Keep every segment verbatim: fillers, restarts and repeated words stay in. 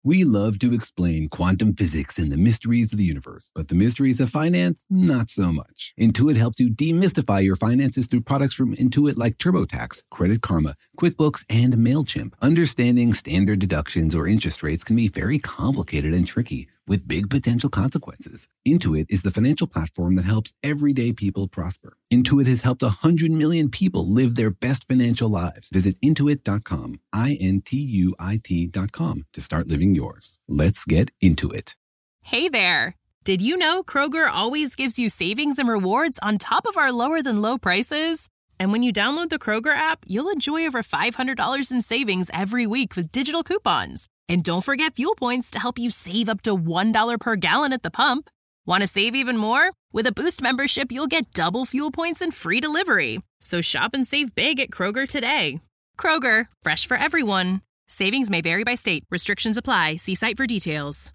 We love to explain quantum physics and the mysteries of the universe, but the mysteries of finance, not so much. Intuit helps you demystify your finances through products from Intuit like TurboTax, Credit Karma, QuickBooks, and MailChimp. Understanding standard deductions or interest rates can be very complicated and tricky, with big potential consequences. Intuit is the financial platform that helps everyday people prosper. Intuit has helped one hundred million people live their best financial lives. Visit intuit dot com, I N T U I T dot com, to start living yours. Let's get into it. Hey there. Did you know Kroger always gives you savings and rewards on top of our lower than low prices? And when you download the Kroger app, you'll enjoy over five hundred dollars in savings every week with digital coupons. And don't forget fuel points to help you save up to one dollar per gallon at the pump. Want to save even more? With a Boost membership, you'll get double fuel points and free delivery. So shop and save big at Kroger today. Kroger, fresh for everyone. Savings may vary by state. Restrictions apply. See site for details.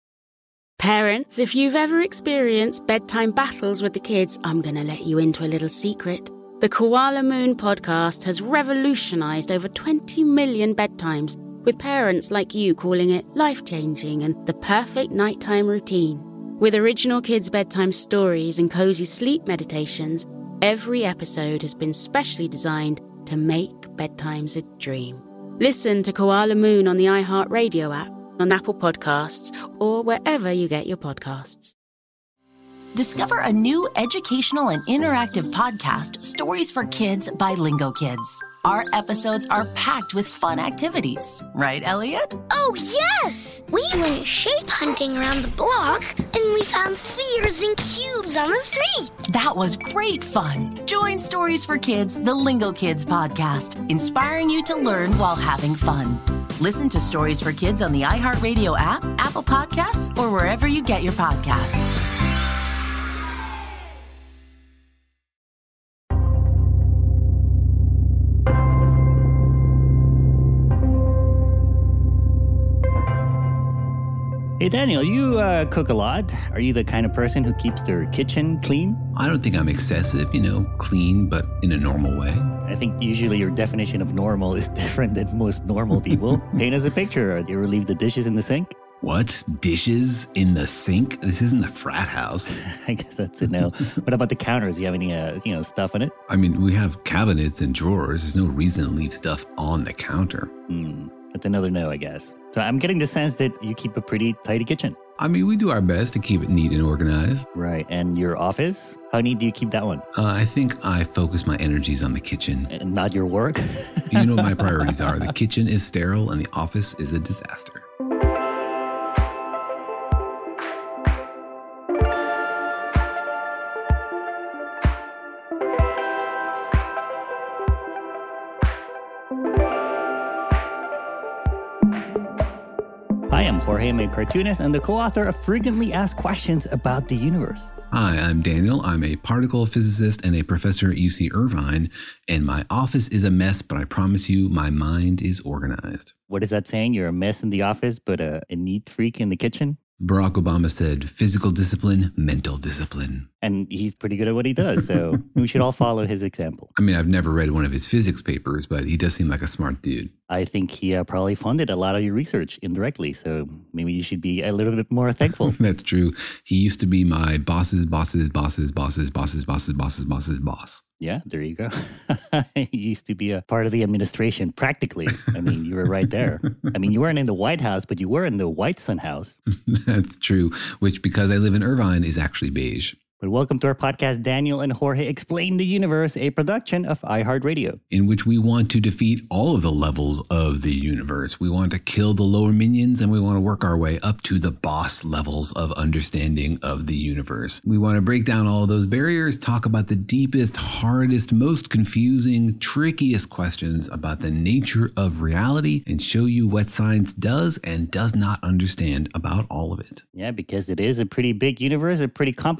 Parents, if you've ever experienced bedtime battles with the kids, I'm going to let you into a little secret. The Koala Moon podcast has revolutionized over twenty million bedtimes, with parents like you calling it life-changing and the perfect nighttime routine. With original kids' bedtime stories and cozy sleep meditations, every episode has been specially designed to make bedtimes a dream. Listen to Koala Moon on the iHeartRadio app, on Apple Podcasts, or wherever you get your podcasts. Discover a new educational and interactive podcast, Stories for Kids by Lingo Kids. Our episodes are packed with fun activities. Right, Elliot? Oh, yes! We went shape hunting around the block, and we found spheres and cubes on the street. That was great fun. Join Stories for Kids, the Lingo Kids podcast, inspiring you to learn while having fun. Listen to Stories for Kids on the iHeartRadio app, Apple Podcasts, or wherever you get your podcasts. Hey, Daniel, you uh, cook a lot. Are you the kind of person who keeps their kitchen clean? I don't think I'm excessive, you know, clean, but in a normal way. I think usually your definition of normal is different than most normal people. Paint us a picture. Do you ever leave the dishes in the sink? What? Dishes in the sink? This isn't a frat house. I guess that's a no. What about the counters? Do you have any, uh, you know, stuff on it? I mean, we have cabinets and drawers. There's no reason to leave stuff on the counter. Hmm. That's another no, I guess. So I'm getting the sense that you keep a pretty tidy kitchen. I mean, we do our best to keep it neat and organized. Right. And your office? How neat do you keep that one? Uh, I think I focus my energies on the kitchen. And not your work? You know what my priorities are. The kitchen is sterile and the office is a disaster. Hi, I'm Jorge, I'm a cartoonist and the co-author of Frequently Asked Questions About the Universe. Hi, I'm Daniel. I'm a particle physicist and a professor at U C Irvine, and my office is a mess, but I promise you my mind is organized. What is that saying? You're a mess in the office, but a, a neat freak in the kitchen? Barack Obama said, physical discipline, mental discipline. And he's pretty good at what he does, so we should all follow his example. I mean, I've never read one of his physics papers, but he does seem like a smart dude. I think he uh, probably funded a lot of your research indirectly, so maybe you should be a little bit more thankful. That's true. He used to be my boss's boss's boss's boss's boss's boss's boss's boss's boss. Yeah, there you go. He used to be a part of the administration, practically. I mean, you were right there. I mean, you weren't in the White House, but you were in the White Sun House. That's true, which, because I live in Irvine, is actually beige. But welcome to our podcast, Daniel and Jorge Explain the Universe, a production of iHeartRadio. In which we want to defeat all of the levels of the universe. We want to kill the lower minions, and we want to work our way up to the boss levels of understanding of the universe. We want to break down all of those barriers, talk about the deepest, hardest, most confusing, trickiest questions about the nature of reality, and show you what science does and does not understand about all of it. Yeah, because it is a pretty big universe, a pretty complicated with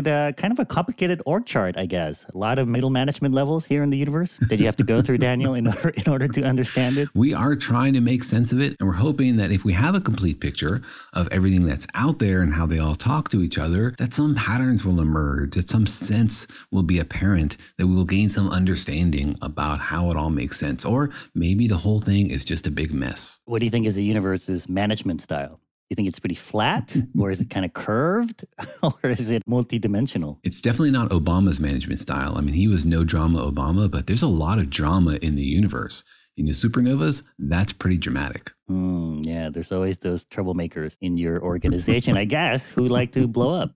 uh, kind of a complicated org chart, I guess. A lot of middle management levels here in the universe that you have to go through, Daniel, in order, in order to understand it. We are trying to make sense of it, and we're hoping that if we have a complete picture of everything that's out there and how they all talk to each other, that some patterns will emerge, that some sense will be apparent, that we will gain some understanding about how it all makes sense. Or maybe the whole thing is just a big mess. What do you think is the universe's management style? You think it's pretty flat, or is it kind of curved, or is it multidimensional? It's definitely not Obama's management style. I mean, he was no drama Obama, but there's a lot of drama in the universe. You know, supernovas, that's pretty dramatic. Mm, yeah, there's always those troublemakers in your organization, I guess, who like to blow up.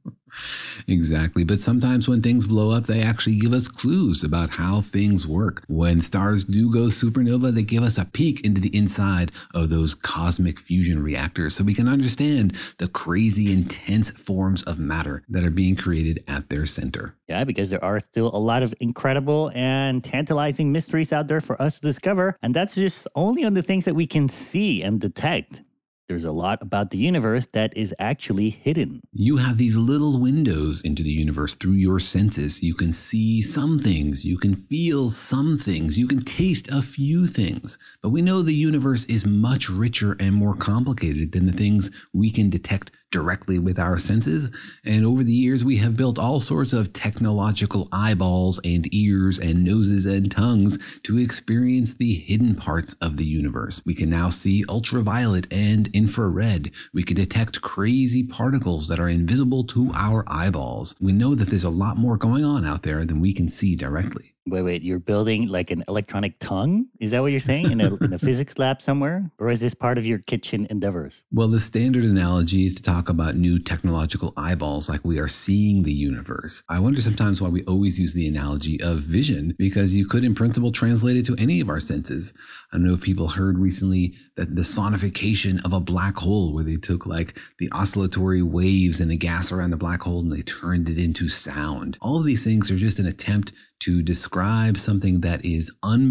Exactly. But sometimes when things blow up, they actually give us clues about how things work. When stars do go supernova, they give us a peek into the inside of those cosmic fusion reactors so we can understand the crazy, intense forms of matter that are being created at their center. Yeah, because there are still a lot of incredible and tantalizing mysteries out there for us to discover. And that's just only on the things that we can see and detect. There's a lot about the universe that is actually hidden. You have these little windows into the universe through your senses. You can see some things. You can feel some things. You can taste a few things. But we know the universe is much richer and more complicated than the things we can detect directly with our senses. And over the years, we have built all sorts of technological eyeballs and ears and noses and tongues to experience the hidden parts of the universe. We can now see ultraviolet and infrared. We can detect crazy particles that are invisible to our eyeballs. We know that there's a lot more going on out there than we can see directly. Wait, wait, you're building like an electronic tongue? Is that what you're saying? In a, in a physics lab somewhere? Or is this part of your kitchen endeavors? Well, the standard analogy is to talk about new technological eyeballs like we are seeing the universe. I wonder sometimes why we always use the analogy of vision, because you could in principle translate it to any of our senses. I don't know if people heard recently that the sonification of a black hole, where they took like the oscillatory waves and the gas around the black hole and they turned it into sound. All of these things are just an attempt to describe something that is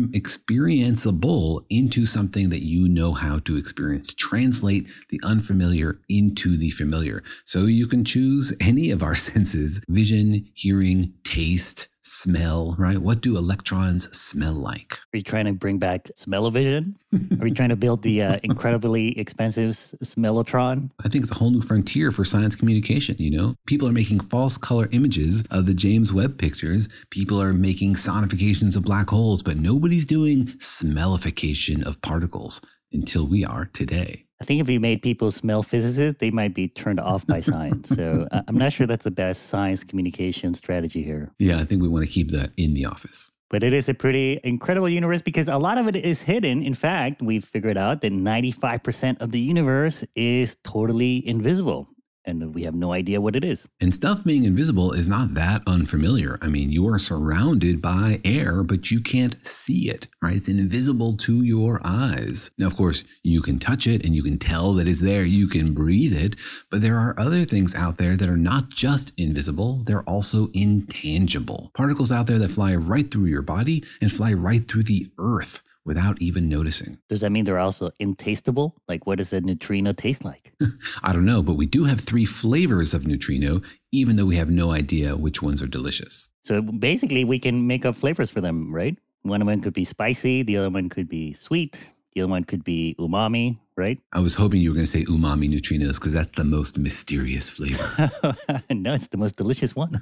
unexperienceable into something that you know how to experience, to translate the unfamiliar into the familiar. So you can choose any of our senses: vision, hearing, taste, smell, right? What do electrons smell like? Are you trying to bring back smell-o-vision? Are you trying to build the uh, incredibly expensive smellotron? I think it's a whole new frontier for science communication, you know? People are making false color images of the James Webb pictures. People are making sonifications of black holes, but nobody's doing smellification of particles until we are today. I think if we made people smell physicists, they might be turned off by science. So I'm not sure that's the best science communication strategy here. Yeah, I think we want to keep that in the office. But it is a pretty incredible universe because a lot of it is hidden. In fact, we've figured out that ninety-five percent of the universe is totally invisible. And we have no idea what it is. And stuff being invisible is not that unfamiliar. I mean, you are surrounded by air, but you can't see it, right? It's invisible to your eyes. Now, of course, you can touch it and you can tell that it's there. You can breathe it. But there are other things out there that are not just invisible. They're also intangible. Particles out there that fly right through your body and fly right through the earth without even noticing. Does that mean they're also intastable? Like, what does a neutrino taste like? I don't know, but we do have three flavors of neutrino, even though we have no idea which ones are delicious. So basically, we can make up flavors for them, right? One of them could be spicy. The other one could be sweet. The other one could be umami, right? I was hoping you were going to say umami neutrinos because that's the most mysterious flavor. No, it's the most delicious one.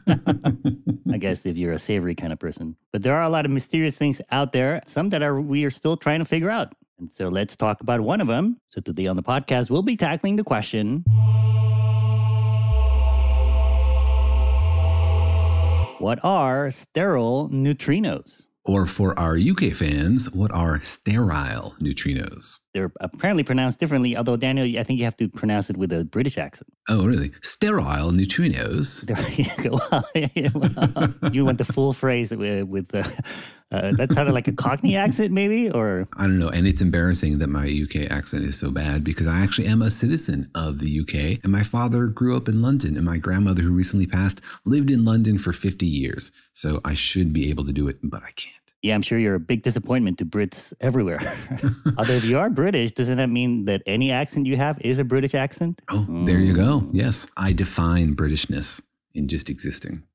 I guess if you're a savory kind of person. But there are a lot of mysterious things out there, some that are we are still trying to figure out. And so let's talk about one of them. So today on the podcast, we'll be tackling the question, what are sterile neutrinos? Or for our U K fans, what are sterile neutrinos? They're apparently pronounced differently, although, Daniel, I think you have to pronounce it with a British accent. Oh, really? Sterile neutrinos? There you go. You want the full phrase with, with uh, uh, that sounded like a Cockney accent, maybe? Or I don't know. And it's embarrassing that my U K accent is so bad because I actually am a citizen of the U K. And my father grew up in London. And my grandmother, who recently passed, lived in London for fifty years. So I should be able to do it, but I can't. Yeah, I'm sure you're a big disappointment to Brits everywhere. Although if you are British, doesn't that mean that any accent you have is a British accent? Oh, mm. There you go. Yes, I define Britishness in just existing.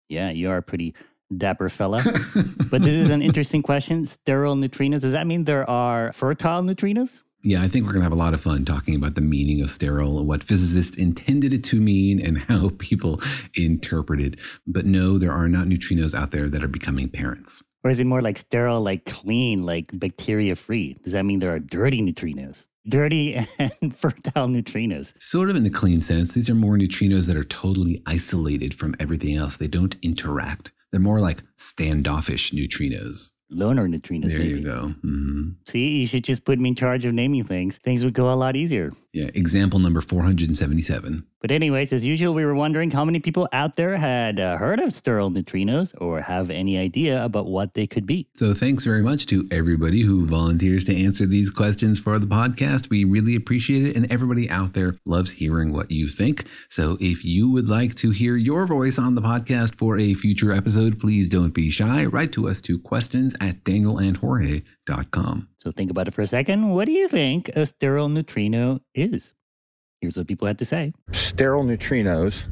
Yeah, you are a pretty dapper fella. But this is an interesting question. Sterile neutrinos. Does that mean there are fertile neutrinos? Yeah, I think we're going to have a lot of fun talking about the meaning of sterile, what physicists intended it to mean, and how people interpret it. But no, there are not neutrinos out there that are becoming parents. Or is it more like sterile, like clean, like bacteria-free? Does that mean there are dirty neutrinos? Dirty and fertile neutrinos. Sort of in the clean sense. These are more neutrinos that are totally isolated from everything else. They don't interact. They're more like standoffish neutrinos. Loner neutrinos, there maybe. You go. Mm-hmm. See, you should just put me in charge of naming things. Things would go a lot easier. Yeah, example number four hundred seventy-seven. But anyways, as usual, we were wondering how many people out there had uh, heard of sterile neutrinos or have any idea about what they could be. So thanks very much to everybody who volunteers to answer these questions for the podcast. We really appreciate it. And everybody out there loves hearing what you think. So if you would like to hear your voice on the podcast for a future episode, please don't be shy. Write to us to questions at daniel and jorge dot com. So think about it for a second. What do you think a sterile neutrino is? Here's what people had to say. Sterile neutrinos.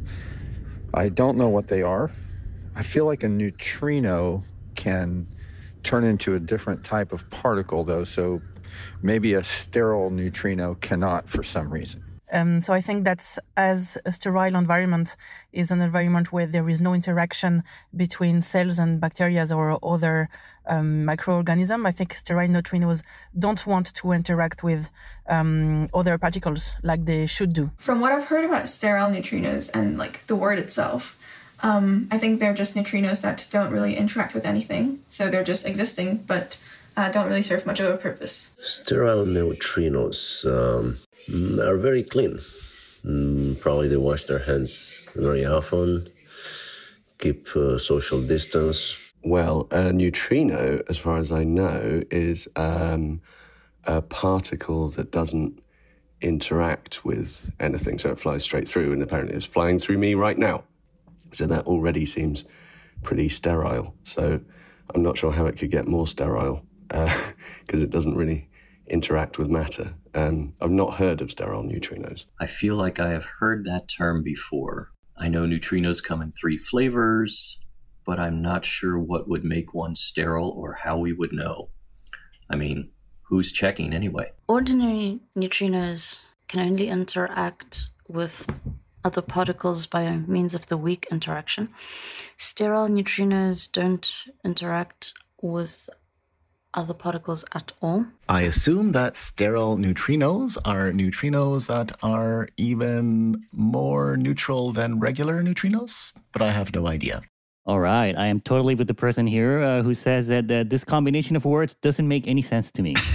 I don't know what they are. I feel like a neutrino can turn into a different type of particle, though. So maybe a sterile neutrino cannot for some reason. Um, so I think that's as a sterile environment is an environment where there is no interaction between cells and bacteria or other um, microorganisms. I think sterile neutrinos don't want to interact with um, other particles like they should do. From what I've heard about sterile neutrinos and like the word itself, um, I think they're just neutrinos that don't really interact with anything. So they're just existing, but uh, don't really serve much of a purpose. Sterile neutrinos um, are very clean. Mm, probably they wash their hands very often, keep uh, social distance. Well, a neutrino, as far as I know, is um, a particle that doesn't interact with anything, so it flies straight through, and apparently it's flying through me right now. So that already seems pretty sterile. So I'm not sure how it could get more sterile, because uh, it doesn't really interact with matter. Um, I've not heard of sterile neutrinos. I feel like I have heard that term before. I know neutrinos come in three flavors, but I'm not sure what would make one sterile or how we would know. I mean, who's checking anyway? Ordinary neutrinos can only interact with other particles by means of the weak interaction. Sterile neutrinos don't interact with other particles at all. I assume that sterile neutrinos are neutrinos that are even more neutral than regular neutrinos, but I have no idea. All right. I am totally with the person here uh, who says that uh, this combination of words doesn't make any sense to me.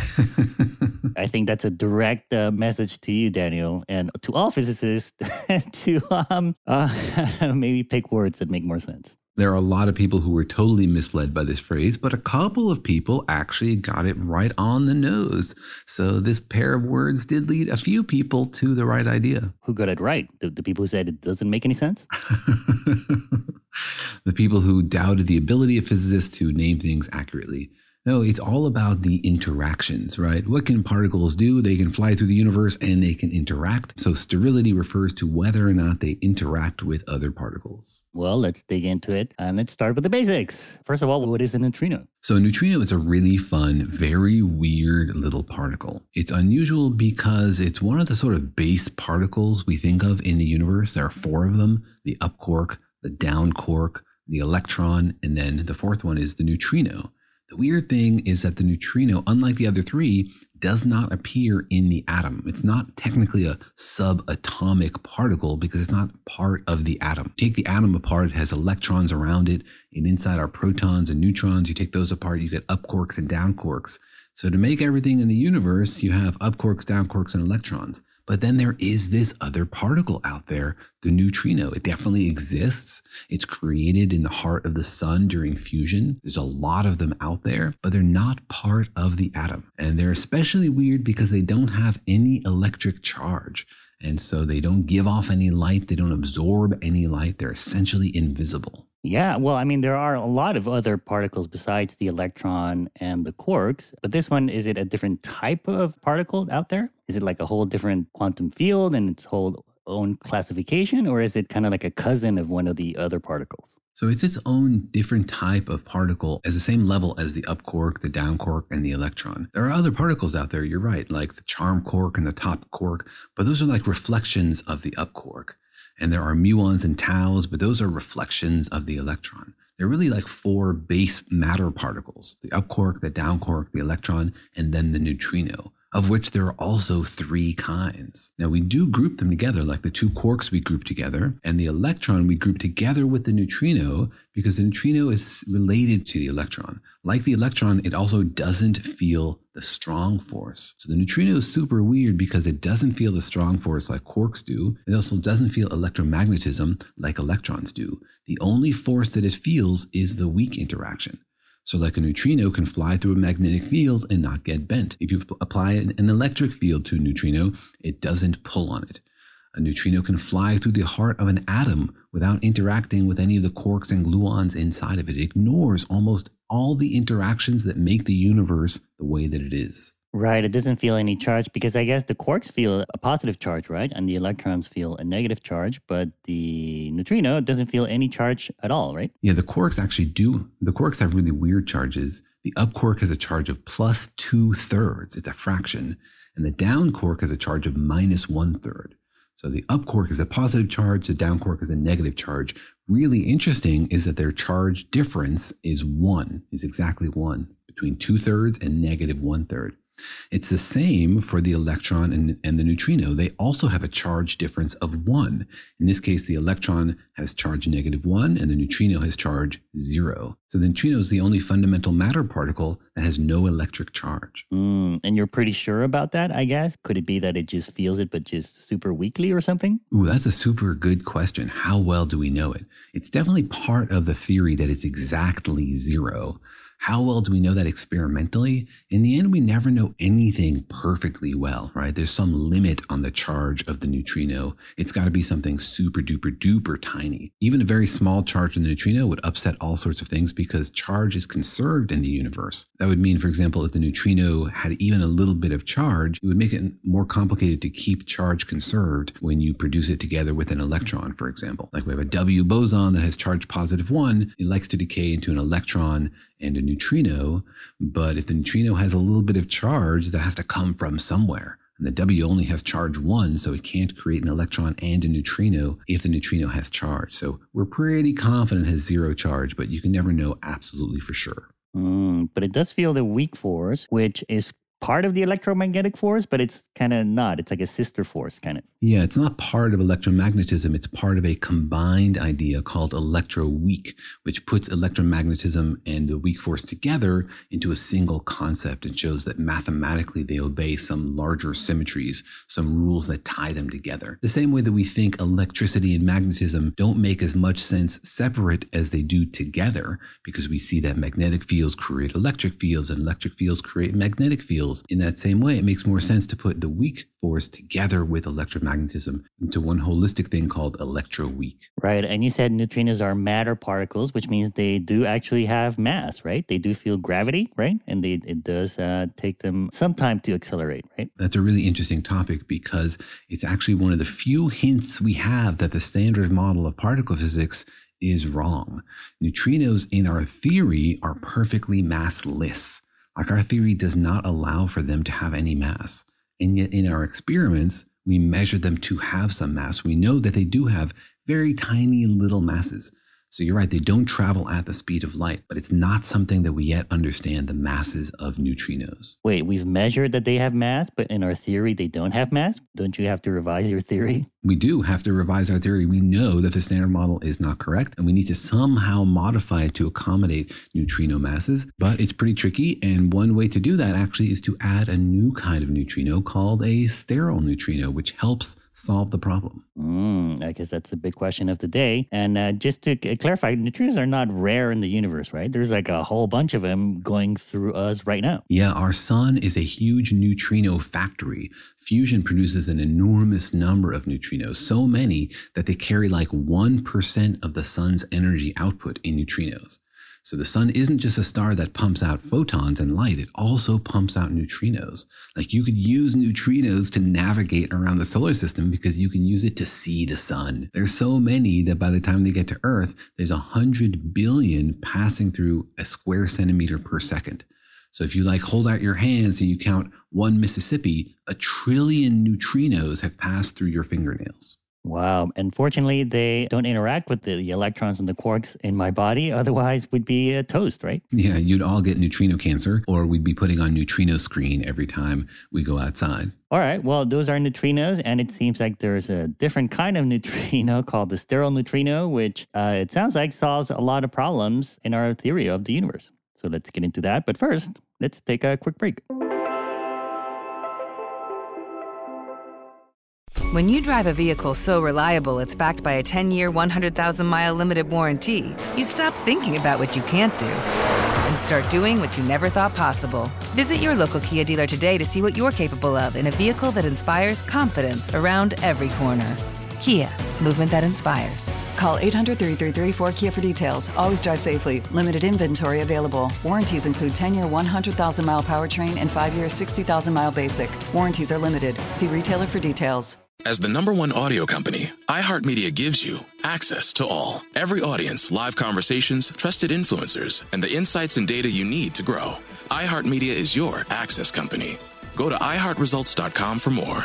I think that's a direct uh, message to you, Daniel, and to all physicists to um, uh, maybe pick words that make more sense. There are a lot of people who were totally misled by this phrase, but a couple of people actually got it right on the nose. So this pair of words did lead a few people to the right idea. Who got it right? The, the people who said it doesn't make any sense? The people who doubted the ability of physicists to name things accurately. No, it's all about the interactions, right? What can particles do? They can fly through the universe and they can interact. So sterility refers to whether or not they interact with other particles. Well, let's dig into it and let's start with the basics. First of all, what is a neutrino? So a neutrino is a really fun, very weird little particle. It's unusual because it's one of the sort of base particles we think of in the universe. There are four of them: the up quark, the down quark, the electron, and then the fourth one is the neutrino. The weird thing is that the neutrino, unlike the other three, does not appear in the atom. It's not technically a subatomic particle because it's not part of the atom. Take the atom apart, it has electrons around it, and inside are protons and neutrons. You take those apart, you get up quarks and down quarks. So to make everything in the universe, you have up quarks, down quarks, and electrons. But then there is this other particle out there, the neutrino. It definitely exists. It's created in the heart of the sun during fusion. There's a lot of them out there, but they're not part of the atom. And they're especially weird because they don't have any electric charge. And so they don't give off any light. They don't absorb any light. They're essentially invisible. Yeah, well, I mean, there are a lot of other particles besides the electron and the quarks. But this one, is it a different type of particle out there? Is it like a whole different quantum field and it's whole own classification, or is it kind of like a cousin of one of the other particles? So it's its own different type of particle as the same level as the up quark, the down quark, and the electron. There are other particles out there, you're right, like the charm quark and the top quark, but those are like reflections of the up quark. And there are muons and taus, but those are reflections of the electron. They're really like four base matter particles, the up quark, the down quark, the electron, and then the neutrino, of which there are also three kinds. Now, we do group them together, like the two quarks we group together, and the electron we group together with the neutrino because the neutrino is related to the electron. Like the electron, it also doesn't feel the strong force. So the neutrino is super weird because it doesn't feel the strong force like quarks do. It also doesn't feel electromagnetism like electrons do. The only force that it feels is the weak interaction. So like a neutrino can fly through a magnetic field and not get bent. If you apply an electric field to a neutrino, it doesn't pull on it. A neutrino can fly through the heart of an atom without interacting with any of the quarks and gluons inside of it. It ignores almost all the interactions that make the universe the way that it is. Right, it doesn't feel any charge because I guess the quarks feel a positive charge, right? And the electrons feel a negative charge, but the neutrino doesn't feel any charge at all, right? Yeah, the quarks actually do. The quarks have really weird charges. The up quark has a charge of plus two thirds. It's a fraction. And the down quark has a charge of minus one third. So the up quark is a positive charge. The down quark is a negative charge. Really interesting is that their charge difference is one, is exactly one, between two thirds and negative one third. It's the same for the electron and, and the neutrino. They also have a charge difference of one. In this case, the electron has charge negative one and the neutrino has charge zero. So the neutrino is the only fundamental matter particle that has no electric charge. Mm, and you're pretty sure about that, I guess? Could it be that it just feels it, but just super weakly or something? Ooh, that's a super good question. How well do we know it? It's definitely part of the theory that it's exactly zero. How well do we know that experimentally? In the end, we never know anything perfectly well, right? There's some limit on the charge of the neutrino. It's got to be something super duper duper tiny. Even a very small charge in the neutrino would upset all sorts of things because charge is conserved in the universe. That would mean, for example, if the neutrino had even a little bit of charge, it would make it more complicated to keep charge conserved when you produce it together with an electron, for example. Like we have a W boson that has charge positive one. It likes to decay into an electron and a neutrino, but if the neutrino has a little bit of charge, that has to come from somewhere. And the W only has charge one, so it can't create an electron and a neutrino if the neutrino has charge. So we're pretty confident it has zero charge, but you can never know absolutely for sure. Mm, but it does feel the weak force, which is part of the electromagnetic force, but it's kind of not. It's like a sister force, kind of. Yeah, it's not part of electromagnetism. It's part of a combined idea called electroweak, which puts electromagnetism and the weak force together into a single concept and shows that mathematically they obey some larger symmetries, some rules that tie them together. The same way that we think electricity and magnetism don't make as much sense separate as they do together, because we see that magnetic fields create electric fields and electric fields create magnetic fields. In that same way, it makes more sense to put the weak force together with electromagnetism into one holistic thing called electroweak. Right. And you said neutrinos are matter particles, which means they do actually have mass, right? They do feel gravity, right? And they, it does uh, take them some time to accelerate, right? That's a really interesting topic because it's actually one of the few hints we have that the standard model of particle physics is wrong. Neutrinos in our theory are perfectly massless. Like our theory does not allow for them to have any mass. And yet in our experiments, we measure them to have some mass. We know that they do have very tiny little masses. So you're right, they don't travel at the speed of light, but it's not something that we yet understand the masses of neutrinos. Wait, we've measured that they have mass, but in our theory, they don't have mass? Don't you have to revise your theory? We do have to revise our theory. We know that the standard model is not correct, and we need to somehow modify it to accommodate neutrino masses, but it's pretty tricky, and one way to do that actually is to add a new kind of neutrino called a sterile neutrino, which helps solve the problem. Mm, I guess that's the big question of the day. And uh, just to clarify, neutrinos are not rare in the universe, right? There's like a whole bunch of them going through us right now. Yeah, our sun is a huge neutrino factory. Fusion produces an enormous number of neutrinos, so many that they carry like one percent of the sun's energy output in neutrinos. So the sun isn't just a star that pumps out photons and light, it also pumps out neutrinos. Like you could use neutrinos to navigate around the solar system because you can use it to see the sun. There's so many that by the time they get to Earth, there's a hundred billion passing through a square centimeter per second. So if you like hold out your hands and you count one Mississippi, a trillion neutrinos have passed through your fingernails. Wow. Unfortunately, they don't interact with the, the electrons and the quarks in my body. Otherwise, we'd be a toast, right? Yeah, you'd all get neutrino cancer, or we'd be putting on neutrino screen every time we go outside. All right. Well, those are neutrinos, and it seems like there's a different kind of neutrino called the sterile neutrino, which uh, it sounds like solves a lot of problems in our theory of the universe. So let's get into that. But first, let's take a quick break. When you drive a vehicle so reliable it's backed by a ten-year, one hundred thousand mile limited warranty, you stop thinking about what you can't do and start doing what you never thought possible. Visit your local Kia dealer today to see what you're capable of in a vehicle that inspires confidence around every corner. Kia, movement that inspires. Call eight hundred, three three three, four K I A for details. Always drive safely. Limited inventory available. Warranties include ten-year, one hundred thousand mile powertrain and five-year, sixty thousand mile basic. Warranties are limited. See retailer for details. As the number one audio company, iHeartMedia gives you access to all. Every audience, live conversations, trusted influencers, and the insights and data you need to grow. iHeartMedia is your access company. Go to i heart results dot com for more.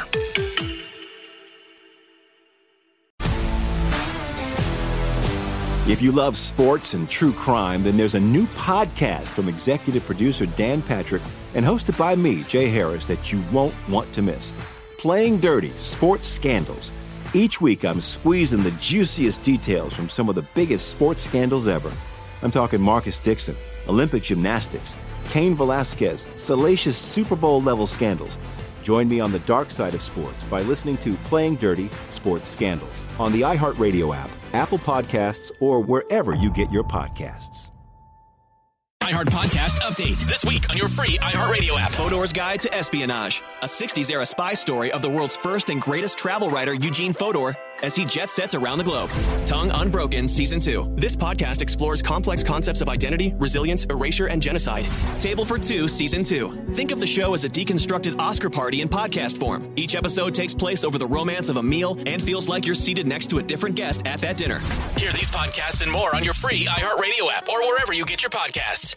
If you love sports and true crime, then there's a new podcast from executive producer Dan Patrick and hosted by me, Jay Harris, that you won't want to miss. Playing Dirty: Sports Scandals. Each week, I'm squeezing the juiciest details from some of the biggest sports scandals ever. I'm talking Marcus Dixon, Olympic gymnastics, Cain Velasquez, salacious Super Bowl-level scandals. Join me on the dark side of sports by listening to Playing Dirty: Sports Scandals on the iHeartRadio app, Apple Podcasts, or wherever you get your podcasts. iHeart Podcast Update. This week on your free iHeartRadio app. Fodor's Guide to Espionage. A sixties-era spy story of the world's first and greatest travel writer, Eugene Fodor, as he jet sets around the globe. Tongue Unbroken Season two. This podcast explores complex concepts of identity, resilience, erasure, and genocide. Table for Two Season two. Think of the show as a deconstructed Oscar party in podcast form. Each episode takes place over the romance of a meal and feels like you're seated next to a different guest at that dinner. Hear these podcasts and more on your free iHeartRadio app or wherever you get your podcasts.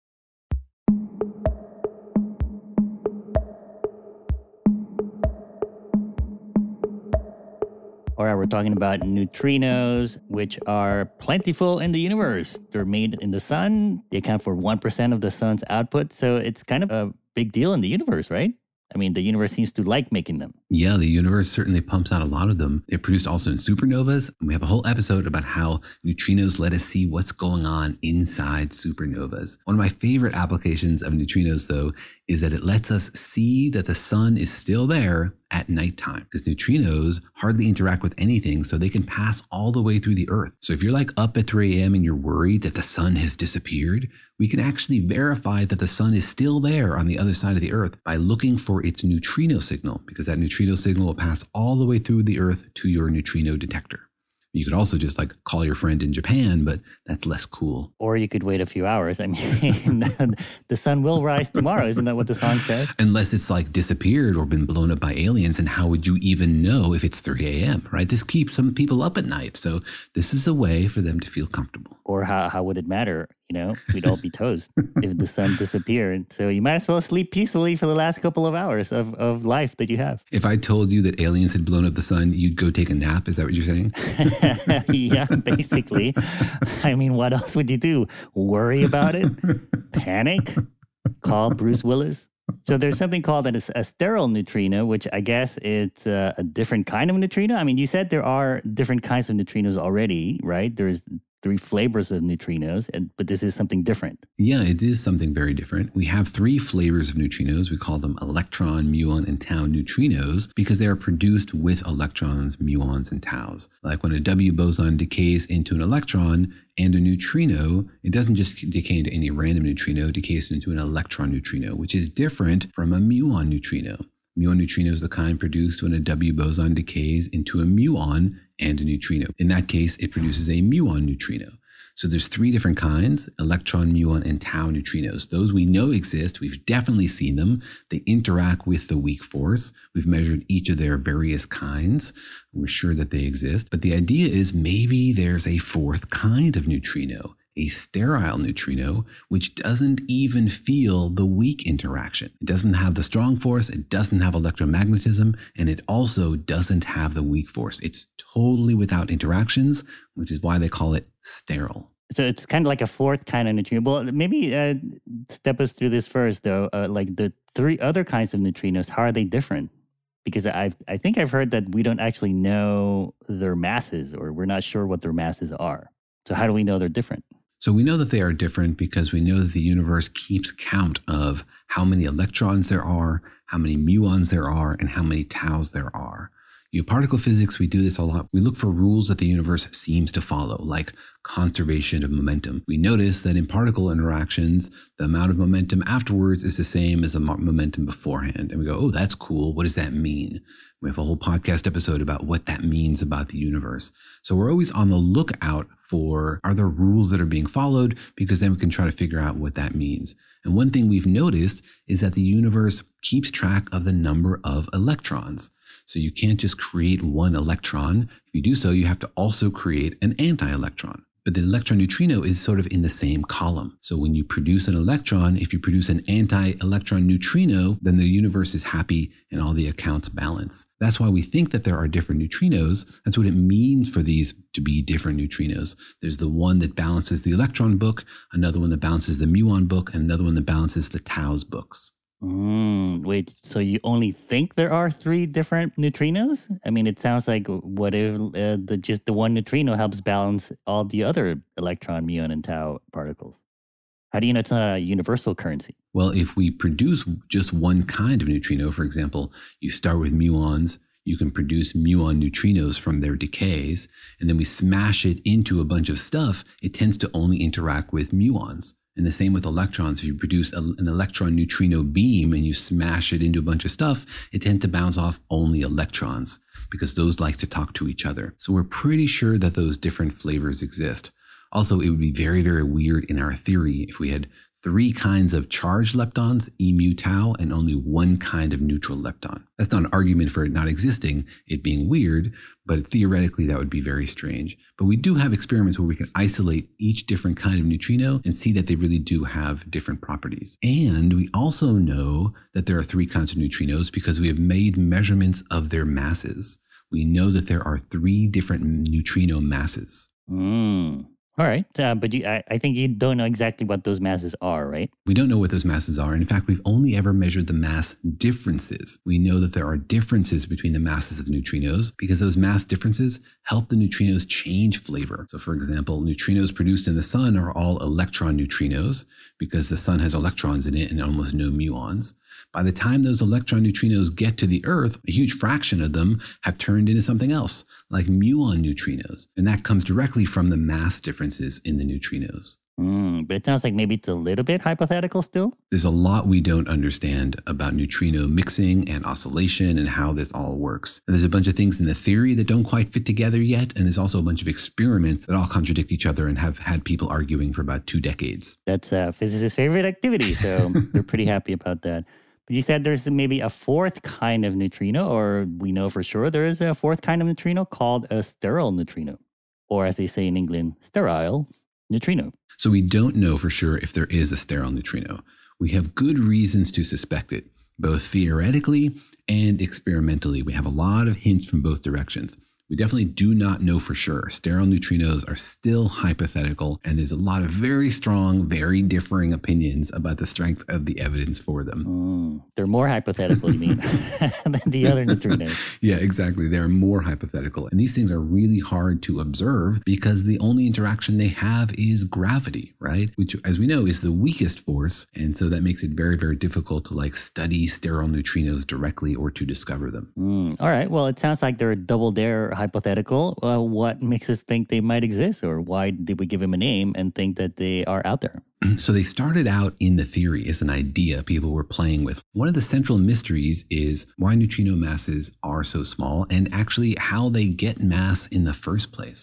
All right, we're talking about neutrinos, which are plentiful in the universe. They're made in the sun. They account for one percent of the sun's output. So it's kind of a big deal in the universe, right? I mean, the universe seems to like making them. Yeah, the universe certainly pumps out a lot of them. They're produced also in supernovas. And we have a whole episode about how neutrinos let us see what's going on inside supernovas. One of my favorite applications of neutrinos, though, is that it lets us see that the sun is still there at nighttime, because neutrinos hardly interact with anything, so they can pass all the way through the Earth. So if you're like up at three a.m. and you're worried that the sun has disappeared, we can actually verify that the sun is still there on the other side of the Earth by looking for its neutrino signal, because that neutrino signal will pass all the way through the Earth to your neutrino detector. You could also just like call your friend in Japan, but that's less cool. Or you could wait a few hours. I mean, the sun will rise tomorrow. Isn't that what the song says? Unless it's like disappeared or been blown up by aliens. And how would you even know if it's three a.m., right? This keeps some people up at night. So this is a way for them to feel comfortable. Or how, how would it matter? You know, we'd all be toast if the sun disappeared. So you might as well sleep peacefully for the last couple of hours of, of life that you have. If I told you that aliens had blown up the sun, you'd go take a nap. Is that what you're saying? Yeah, basically. I mean, what else would you do? Worry about it? Panic? Call Bruce Willis? So there's something called a, a sterile neutrino, which I guess it's a, a different kind of neutrino. I mean, you said there are different kinds of neutrinos already, right? There's three flavors of neutrinos, and, but this is something different. Yeah, it is something very different. We have three flavors of neutrinos. We call them electron, muon, and tau neutrinos because they are produced with electrons, muons, and taus. Like when a W boson decays into an electron and a neutrino, it doesn't just decay into any random neutrino, it decays into an electron neutrino, which is different from a muon neutrino. Muon neutrino is the kind produced when a W boson decays into a muon and a neutrino. In that case, it produces a muon neutrino. So there's three different kinds: electron, muon, and tau neutrinos. Those we know exist. We've definitely seen them. They interact with the weak force. We've measured each of their various kinds. We're sure that they exist. But the idea is maybe there's a fourth kind of neutrino, a sterile neutrino, which doesn't even feel the weak interaction. It doesn't have the strong force, it doesn't have electromagnetism, and it also doesn't have the weak force. It's totally without interactions, which is why they call it sterile. So it's kind of like a fourth kind of neutrino. Well, maybe uh, step us through this first, though. Uh, like the three other kinds of neutrinos, how are they different? Because I I think I've heard that we don't actually know their masses, or we're not sure what their masses are. So how do we know they're different? So we know that they are different because we know that the universe keeps count of how many electrons there are, how many muons there are, and how many taus there are. In particle physics, we do this a lot. We look for rules that the universe seems to follow, like conservation of momentum. We notice that in particle interactions, the amount of momentum afterwards is the same as the momentum beforehand. And we go, oh, that's cool. What does that mean? We have a whole podcast episode about what that means about the universe. So we're always on the lookout for, are there rules that are being followed? Because then we can try to figure out what that means. And one thing we've noticed is that the universe keeps track of the number of electrons. So you can't just create one electron. If you do so, you have to also create an anti-electron. But the electron neutrino is sort of in the same column. So when you produce an electron, if you produce an anti-electron neutrino, then the universe is happy and all the accounts balance. That's why we think that there are different neutrinos. That's what it means for these to be different neutrinos. There's the one that balances the electron book, another one that balances the muon book, and another one that balances the taus books. Mm, wait, so you only think there are three different neutrinos? I mean, it sounds like what if uh, the, just the one neutrino helps balance all the other electron, muon, and tau particles? How do you know it's not a universal currency? Well, if we produce just one kind of neutrino, for example, you start with muons, you can produce muon neutrinos from their decays, and then we smash it into a bunch of stuff, it tends to only interact with muons. And the same with electrons. If you produce a, an electron neutrino beam and you smash it into a bunch of stuff, it tends to bounce off only electrons because those like to talk to each other. So we're pretty sure that those different flavors exist. Also, it would be very, very weird in our theory if we had three kinds of charged leptons, E mu tau, and only one kind of neutral lepton. That's not an argument for it not existing, it being weird, but theoretically that would be very strange. But we do have experiments where we can isolate each different kind of neutrino and see that they really do have different properties. And we also know that there are three kinds of neutrinos because we have made measurements of their masses. We know that there are three different neutrino masses. Mm. All right, uh, but you, I, I think you don't know exactly what those masses are, right? We don't know what those masses are. In fact, we've only ever measured the mass differences. We know that there are differences between the masses of neutrinos because those mass differences help the neutrinos change flavor. So for example, neutrinos produced in the sun are all electron neutrinos because the sun has electrons in it and almost no muons. By the time those electron neutrinos get to the Earth, a huge fraction of them have turned into something else, like muon neutrinos. And that comes directly from the mass differences in the neutrinos. Mm, but it sounds like maybe it's a little bit hypothetical still. There's a lot we don't understand about neutrino mixing and oscillation and how this all works. And there's a bunch of things in the theory that don't quite fit together yet. And there's also a bunch of experiments that all contradict each other and have had people arguing for about two decades. That's a physicist's favorite activity. So they're pretty happy about that. But you said there's maybe a fourth kind of neutrino, or we know for sure there is a fourth kind of neutrino called a sterile neutrino, or as they say in England, sterile neutrino. So we don't know for sure if there is a sterile neutrino. We have good reasons to suspect it, both theoretically and experimentally. We have a lot of hints from both directions. We definitely do not know for sure. Sterile neutrinos are still hypothetical, and there's a lot of very strong, very differing opinions about the strength of the evidence for them. Mm, they're more hypothetical, you mean, than the other neutrinos. Yeah, exactly. They're more hypothetical. And these things are really hard to observe because the only interaction they have is gravity, right? Which, as we know, is the weakest force. And so that makes it very, very difficult to like study sterile neutrinos directly or to discover them. Mm, all right. Well, it sounds like they're a double dare hypothetical. Uh, what makes us think they might exist, or why did we give them a name and think that they are out there? So they started out in the theory as an idea people were playing with. One of the central mysteries is why neutrino masses are so small and actually how they get mass in the first place.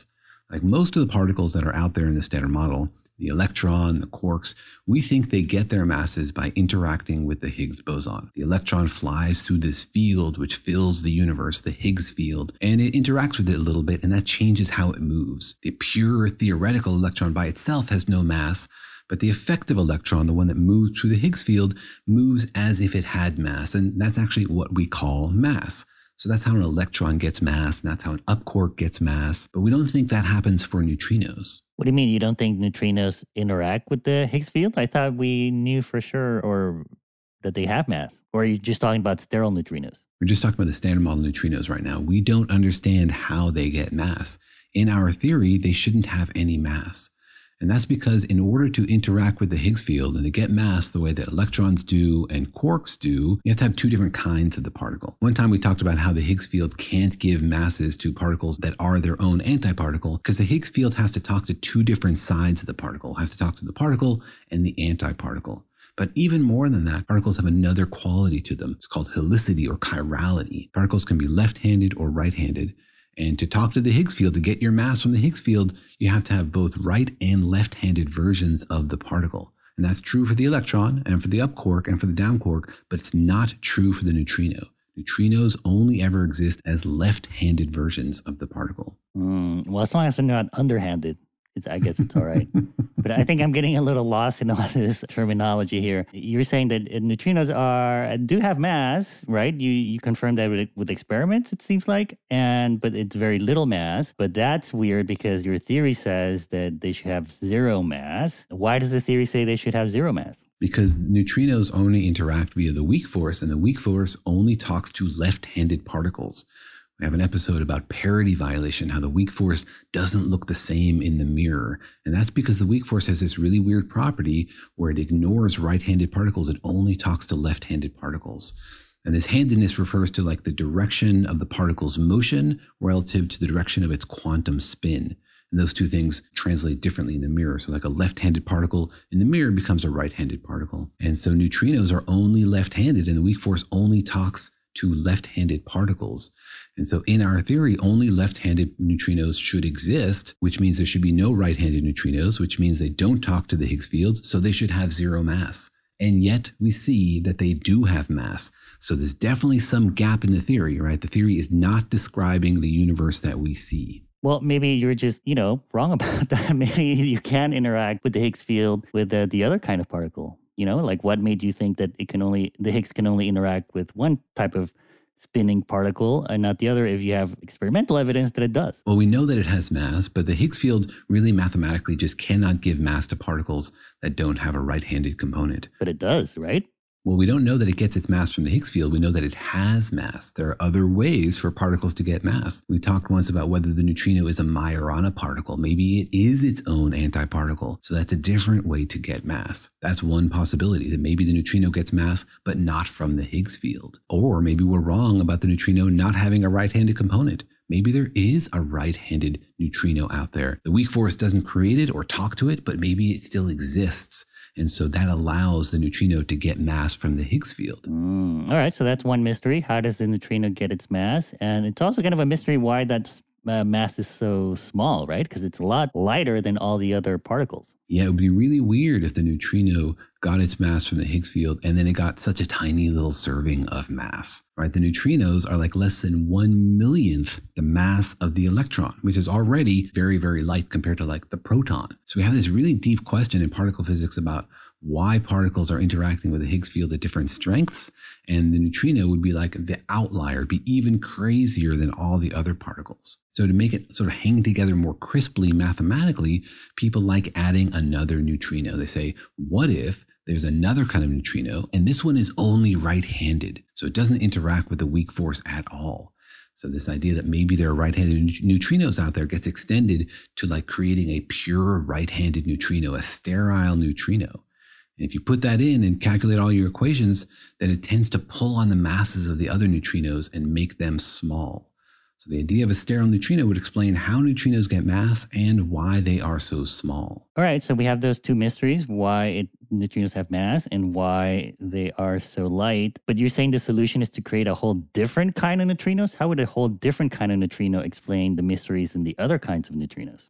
Like most of the particles that are out there in the Standard Model, the electron, the quarks, we think they get their masses by interacting with the Higgs boson. The electron flies through this field which fills the universe, the Higgs field, and it interacts with it a little bit, and that changes how it moves. The pure theoretical electron by itself has no mass, but the effective electron, the one that moves through the Higgs field, moves as if it had mass, and that's actually what we call mass. So that's how an electron gets mass, and that's how an up quark gets mass. But we don't think that happens for neutrinos. What do you mean you don't think neutrinos interact with the Higgs field? I thought we knew for sure or that they have mass. Or are you just talking about sterile neutrinos? We're just talking about the Standard Model neutrinos right now. We don't understand how they get mass. In our theory, they shouldn't have any mass. And that's because in order to interact with the Higgs field and to get mass the way that electrons do and quarks do, you have to have two different kinds of the particle. One time we talked about how the Higgs field can't give masses to particles that are their own antiparticle because the Higgs field has to talk to two different sides of the particle, it has to talk to the particle and the antiparticle. But even more than that, particles have another quality to them. It's called helicity or chirality. Particles can be left-handed or right-handed. And to talk to the Higgs field, to get your mass from the Higgs field, you have to have both right and left-handed versions of the particle. And that's true for the electron and for the up quark and for the down quark, but it's not true for the neutrino. Neutrinos only ever exist as left-handed versions of the particle. Mm, well, as long as they're not underhanded, it's, I guess it's all right. But I think I'm getting a little lost in a lot of this terminology here. You're saying that neutrinos are do have mass, right? You you confirmed that with, with experiments, it seems like, and but it's very little mass. But that's weird because your theory says that they should have zero mass. Why does the theory say they should have zero mass? Because neutrinos only interact via the weak force, and the weak force only talks to left-handed particles. We have an episode about parity violation, how the weak force doesn't look the same in the mirror. And that's because the weak force has this really weird property where it ignores right-handed particles. It only talks to left-handed particles. And this handedness refers to like the direction of the particle's motion relative to the direction of its quantum spin. And those two things translate differently in the mirror. So like a left-handed particle in the mirror becomes a right-handed particle. And so neutrinos are only left-handed, and the weak force only talks to left-handed particles. And so in our theory, only left-handed neutrinos should exist, which means there should be no right-handed neutrinos, which means they don't talk to the Higgs field, so they should have zero mass. And yet we see that they do have mass. So there's definitely some gap in the theory, right? The theory is not describing the universe that we see. Well, maybe you're just, you know, wrong about that. Maybe you can interact with the Higgs field with uh, the other kind of particle. You know, like what made you think that it can only, the Higgs can only interact with one type of spinning particle and not the other if you have experimental evidence that it does? Well, we know that it has mass, but the Higgs field really mathematically just cannot give mass to particles that don't have a right-handed component. But it does, right? Well, we don't know that it gets its mass from the Higgs field. We know that it has mass. There are other ways for particles to get mass. We talked once about whether the neutrino is a Majorana particle. Maybe it is its own antiparticle. So that's a different way to get mass. That's one possibility, that maybe the neutrino gets mass, but not from the Higgs field. Or maybe we're wrong about the neutrino not having a right-handed component. Maybe there is a right-handed neutrino out there. The weak force doesn't create it or talk to it, but maybe it still exists. And so that allows the neutrino to get mass from the Higgs field. Mm, all right, so that's one mystery. How does the neutrino get its mass? And it's also kind of a mystery why that uh, mass is so small, right? Because it's a lot lighter than all the other particles. Yeah, it would be really weird if the neutrino got its mass from the Higgs field and then it got such a tiny little serving of mass, right? The neutrinos are like less than one millionth the mass of the electron, which is already very, very light compared to like the proton. So we have this really deep question in particle physics about why particles are interacting with the Higgs field at different strengths, and the neutrino would be like the outlier, be even crazier than all the other particles. So to make it sort of hang together more crisply mathematically, people like adding another neutrino. They say, what if there's another kind of neutrino, and this one is only right-handed, so it doesn't interact with the weak force at all. So this idea that maybe there are right-handed neutrinos out there gets extended to like creating a pure right-handed neutrino, a sterile neutrino. And if you put that in and calculate all your equations, then it tends to pull on the masses of the other neutrinos and make them small. So the idea of a sterile neutrino would explain how neutrinos get mass and why they are so small. All right, so we have those two mysteries, why it, neutrinos have mass and why they are so light. But you're saying the solution is to create a whole different kind of neutrinos? How would a whole different kind of neutrino explain the mysteries in the other kinds of neutrinos?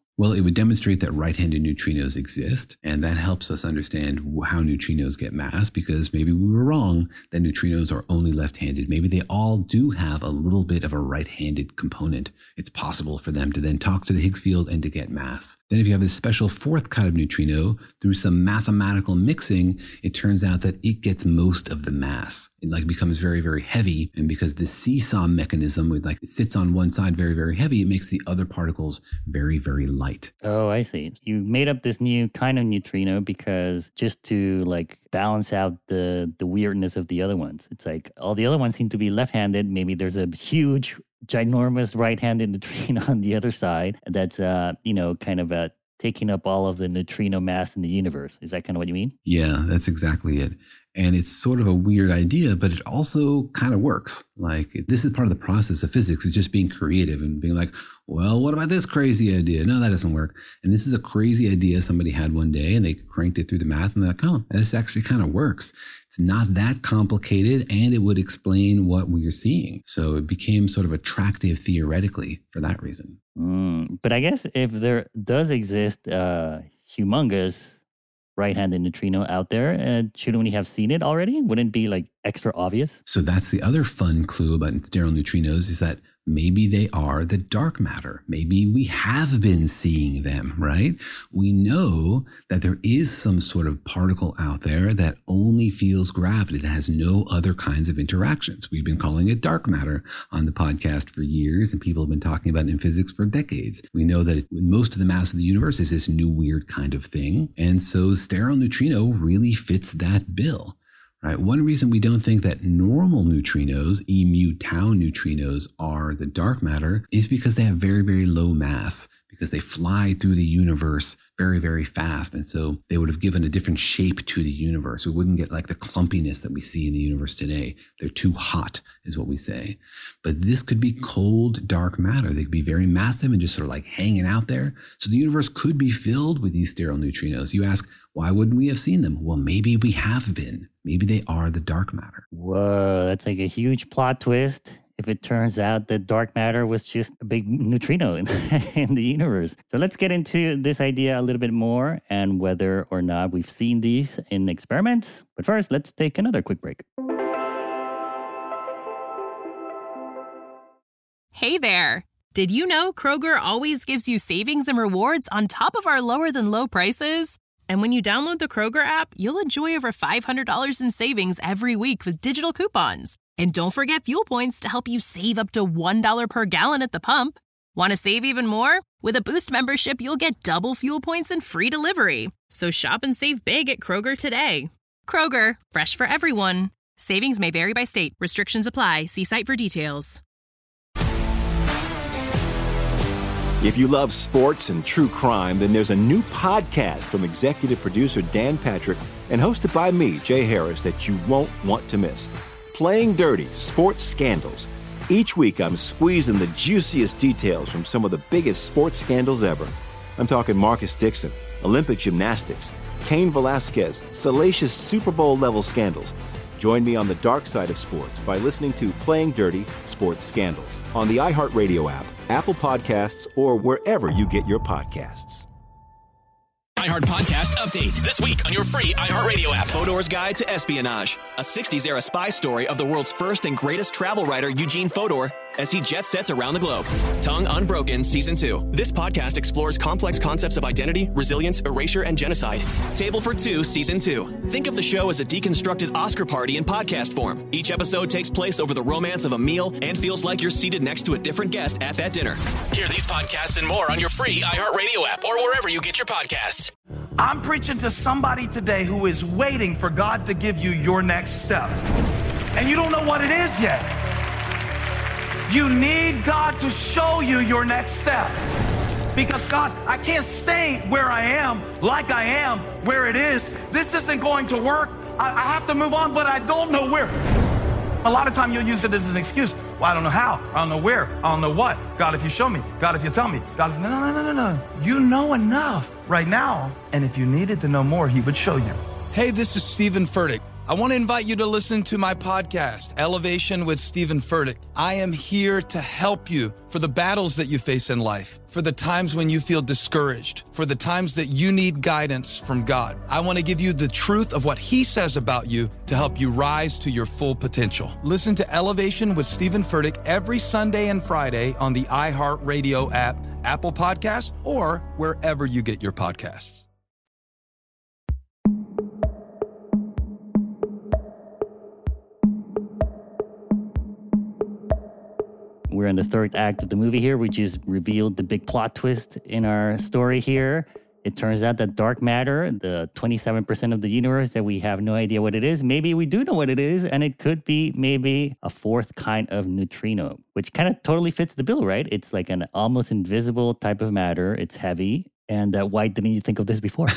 Well, it would demonstrate that right-handed neutrinos exist, and that helps us understand how neutrinos get mass, because maybe we were wrong that neutrinos are only left-handed. Maybe they all do have a little bit of a right-handed component. It's possible for them to then talk to the Higgs field and to get mass. Then if you have this special fourth kind of neutrino, through some mathematical mixing, it turns out that it gets most of the mass. It like becomes very, very heavy, and because the seesaw mechanism would like it sits on one side very, very heavy, it makes the other particles very, very light. Oh, I see. You made up this new kind of neutrino because just to like balance out the the weirdness of the other ones. It's like all the other ones seem to be left-handed. Maybe there's a huge, ginormous right-handed neutrino on the other side that's, uh, you know, kind of uh, taking up all of the neutrino mass in the universe. Is that kind of what you mean? Yeah, that's exactly it. And it's sort of a weird idea, but it also kind of works. Like, this is part of the process of physics, is just being creative and being like, well, what about this crazy idea? No, that doesn't work. And this is a crazy idea somebody had one day, and they cranked it through the math, and they're like, oh, this actually kind of works. It's not that complicated, and it would explain what we're seeing. So it became sort of attractive theoretically for that reason. Mm, but I guess if there does exist uh, humongous right-handed neutrino out there, uh, shouldn't we have seen it already? Wouldn't it be like extra obvious? So that's the other fun clue about sterile neutrinos, is that maybe they are the dark matter. Maybe we have been seeing them, right? We know that there is some sort of particle out there that only feels gravity, that has no other kinds of interactions. We've been calling it dark matter on the podcast for years, and people have been talking about it in physics for decades. We know that it, most of the mass of the universe is this new weird kind of thing. And so sterile neutrino really fits that bill. Right. One reason we don't think that normal neutrinos, E mu tau neutrinos, are the dark matter is because they have very, very low mass, because they fly through the universe very, very fast. And so they would have given a different shape to the universe. We wouldn't get like the clumpiness that we see in the universe today. They're too hot, is what we say. But this could be cold, dark matter. They could be very massive and just sort of like hanging out there. So the universe could be filled with these sterile neutrinos. You ask, why wouldn't we have seen them? Well, maybe we have been. Maybe they are the dark matter. Whoa, that's like a huge plot twist if it turns out that dark matter was just a big neutrino in, in the universe. So let's get into this idea a little bit more and whether or not we've seen these in experiments. But first, let's take another quick break. Hey there. Did you know Kroger always gives you savings and rewards on top of our lower than low prices? And when you download the Kroger app, you'll enjoy over five hundred dollars in savings every week with digital coupons. And don't forget fuel points to help you save up to one dollar per gallon at the pump. Want to save even more? With a Boost membership, you'll get double fuel points and free delivery. So shop and save big at Kroger today. Kroger, fresh for everyone. Savings may vary by state. Restrictions apply. See site for details. If you love sports and true crime, then there's a new podcast from executive producer Dan Patrick and hosted by me, Jay Harris, that you won't want to miss. Playing Dirty: Sports Scandals. Each week, I'm squeezing the juiciest details from some of the biggest sports scandals ever. I'm talking Marcus Dixon, Olympic gymnastics, Cain Velasquez, salacious Super Bowl-level scandals. Join me on the dark side of sports by listening to Playing Dirty: Sports Scandals on the iHeartRadio app, Apple Podcasts, or wherever you get your podcasts. iHeart Podcast Update. This week on your free iHeartRadio app. Fodor's Guide to Espionage. A sixties-era spy story of the world's first and greatest travel writer, Eugene Fodor, as he jet sets around the globe. Tongue Unbroken Season two. This podcast explores complex concepts of identity, resilience, erasure, and genocide. Table for Two Season two. Think of the show as a deconstructed Oscar party in podcast form. Each episode takes place over the romance of a meal and feels like you're seated next to a different guest at that dinner. Hear these podcasts and more on your free iHeartRadio app or wherever you get your podcasts. I'm preaching to somebody today who is waiting for God to give you your next step. And you don't know what it is yet. You need God to show you your next step. Because God, I can't stay where I am, like I am, where it is. This isn't going to work. I, I have to move on, but I don't know where. A lot of time you'll use it as an excuse. Well, I don't know how. I don't know where. I don't know what. God, if you show me. God, if you tell me. God, if... No, no, no, no, no. You know enough right now. And if you needed to know more, he would show you. Hey, this is Stephen Furtick. I want to invite you to listen to my podcast, Elevation with Stephen Furtick. I am here to help you for the battles that you face in life, for the times when you feel discouraged, for the times that you need guidance from God. I want to give you the truth of what He says about you to help you rise to your full potential. Listen to Elevation with Stephen Furtick every Sunday and Friday on the iHeartRadio app, Apple Podcasts, or wherever you get your podcasts. We're in the third act of the movie here. We just revealed the big plot twist in our story here. It turns out that dark matter, the twenty-seven percent of the universe that we have no idea what it is, maybe we do know what it is, and it could be maybe a fourth kind of neutrino, which kind of totally fits the bill, right? It's like an almost invisible type of matter. It's heavy. And uh, why didn't you think of this before?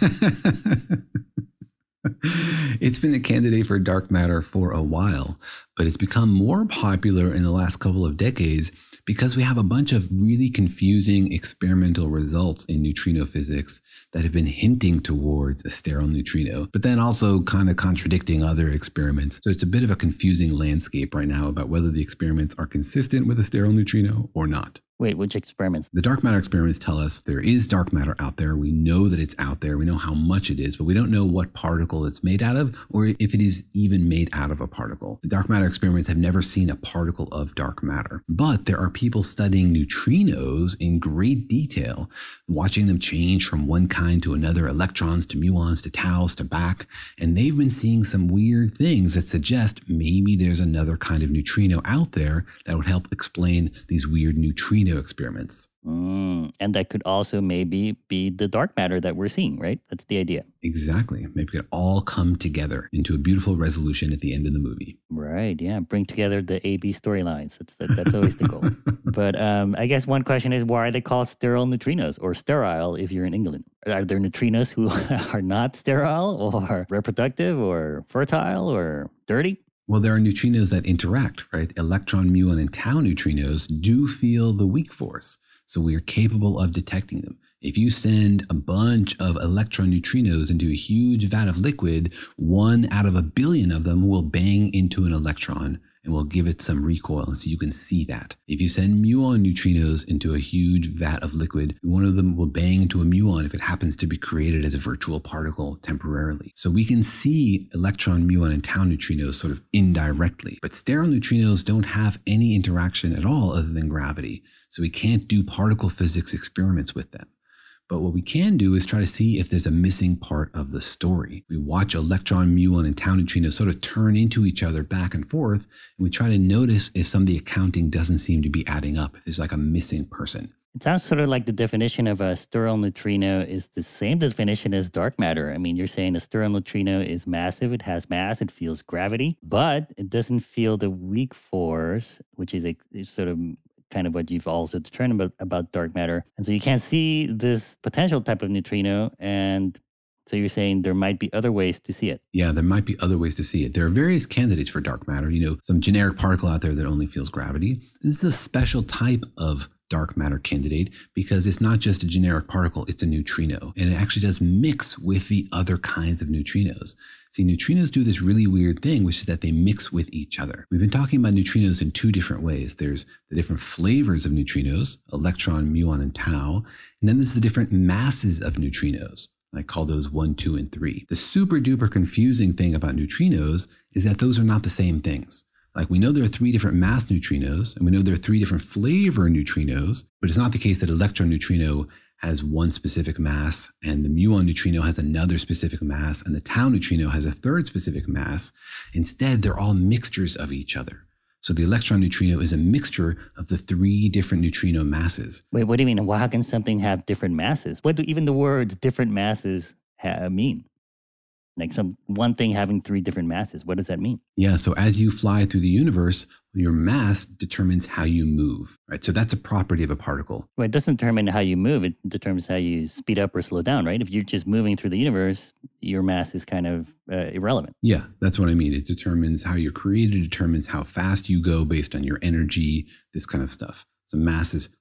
It's been a candidate for dark matter for a while, but it's become more popular in the last couple of decades because we have a bunch of really confusing experimental results in neutrino physics that have been hinting towards a sterile neutrino, but then also kind of contradicting other experiments. So it's a bit of a confusing landscape right now about whether the experiments are consistent with a sterile neutrino or not. Wait, which experiments? The dark matter experiments tell us there is dark matter out there. We know that it's out there. We know how much it is, but we don't know what particle it's made out of or if it is even made out of a particle. The dark matter experiments have never seen a particle of dark matter, but there are people studying neutrinos in great detail, watching them change from one kind to another, electrons to muons to taus to back, and they've been seeing some weird things that suggest maybe there's another kind of neutrino out there that would help explain these weird neutrino experiments. Mm, and that could also maybe be the dark matter that we're seeing, right? That's the idea. Exactly. Maybe it could all come together into a beautiful resolution at the end of the movie. Right. Yeah. Bring together the A B storylines. That's that, that's always the goal. But um, I guess one question is, why are they called sterile neutrinos or sterile if you're in England? Are there neutrinos who are not sterile or reproductive or fertile or dirty? Well, there are neutrinos that interact, right? Electron, muon, and tau neutrinos do feel the weak force, so we are capable of detecting them. If you send a bunch of electron neutrinos into a huge vat of liquid, one out of a billion of them will bang into an electron and will give it some recoil, so you can see that. If you send muon neutrinos into a huge vat of liquid, one of them will bang into a muon if it happens to be created as a virtual particle temporarily. So we can see electron, muon, and tau neutrinos sort of indirectly, but sterile neutrinos don't have any interaction at all other than gravity, so we can't do particle physics experiments with them. But what we can do is try to see if there's a missing part of the story. We watch electron, muon, and tau neutrinos sort of turn into each other back and forth, and we try to notice if some of the accounting doesn't seem to be adding up, if there's like a missing person. It sounds sort of like the definition of a sterile neutrino is the same definition as dark matter. I mean, you're saying a sterile neutrino is massive, it has mass, it feels gravity, but it doesn't feel the weak force, which is a sort of kind of what you've also determined about, about dark matter. And so you can't see this potential type of neutrino. And so you're saying there might be other ways to see it. Yeah, there might be other ways to see it. There are various candidates for dark matter. You know, some generic particle out there that only feels gravity. This is a special type of dark matter candidate because it's not just a generic particle, it's a neutrino. And it actually does mix with the other kinds of neutrinos. See, neutrinos do this really weird thing, which is that they mix with each other. We've been talking about neutrinos in two different ways. There's the different flavors of neutrinos, electron, muon, and tau. And then there's the different masses of neutrinos. I call those one, two, and three. The super duper confusing thing about neutrinos is that those are not the same things. Like, we know there are three different mass neutrinos, and we know there are three different flavor neutrinos, but it's not the case that electron neutrino has one specific mass, and the muon neutrino has another specific mass, and the tau neutrino has a third specific mass. Instead, they're all mixtures of each other. So the electron neutrino is a mixture of the three different neutrino masses. Wait, what do you mean? Well, how can something have different masses? What do even the words different masses ha- mean? Like some one thing having three different masses. What does that mean? Yeah, so as you fly through the universe, your mass determines how you move, right? So that's a property of a particle. Well, it doesn't determine how you move. It determines how you speed up or slow down, right? If you're just moving through the universe, your mass is kind of uh, irrelevant. Yeah, that's what I mean. It determines how you're created, it determines how fast you go based on your energy, this kind of stuff. So mass is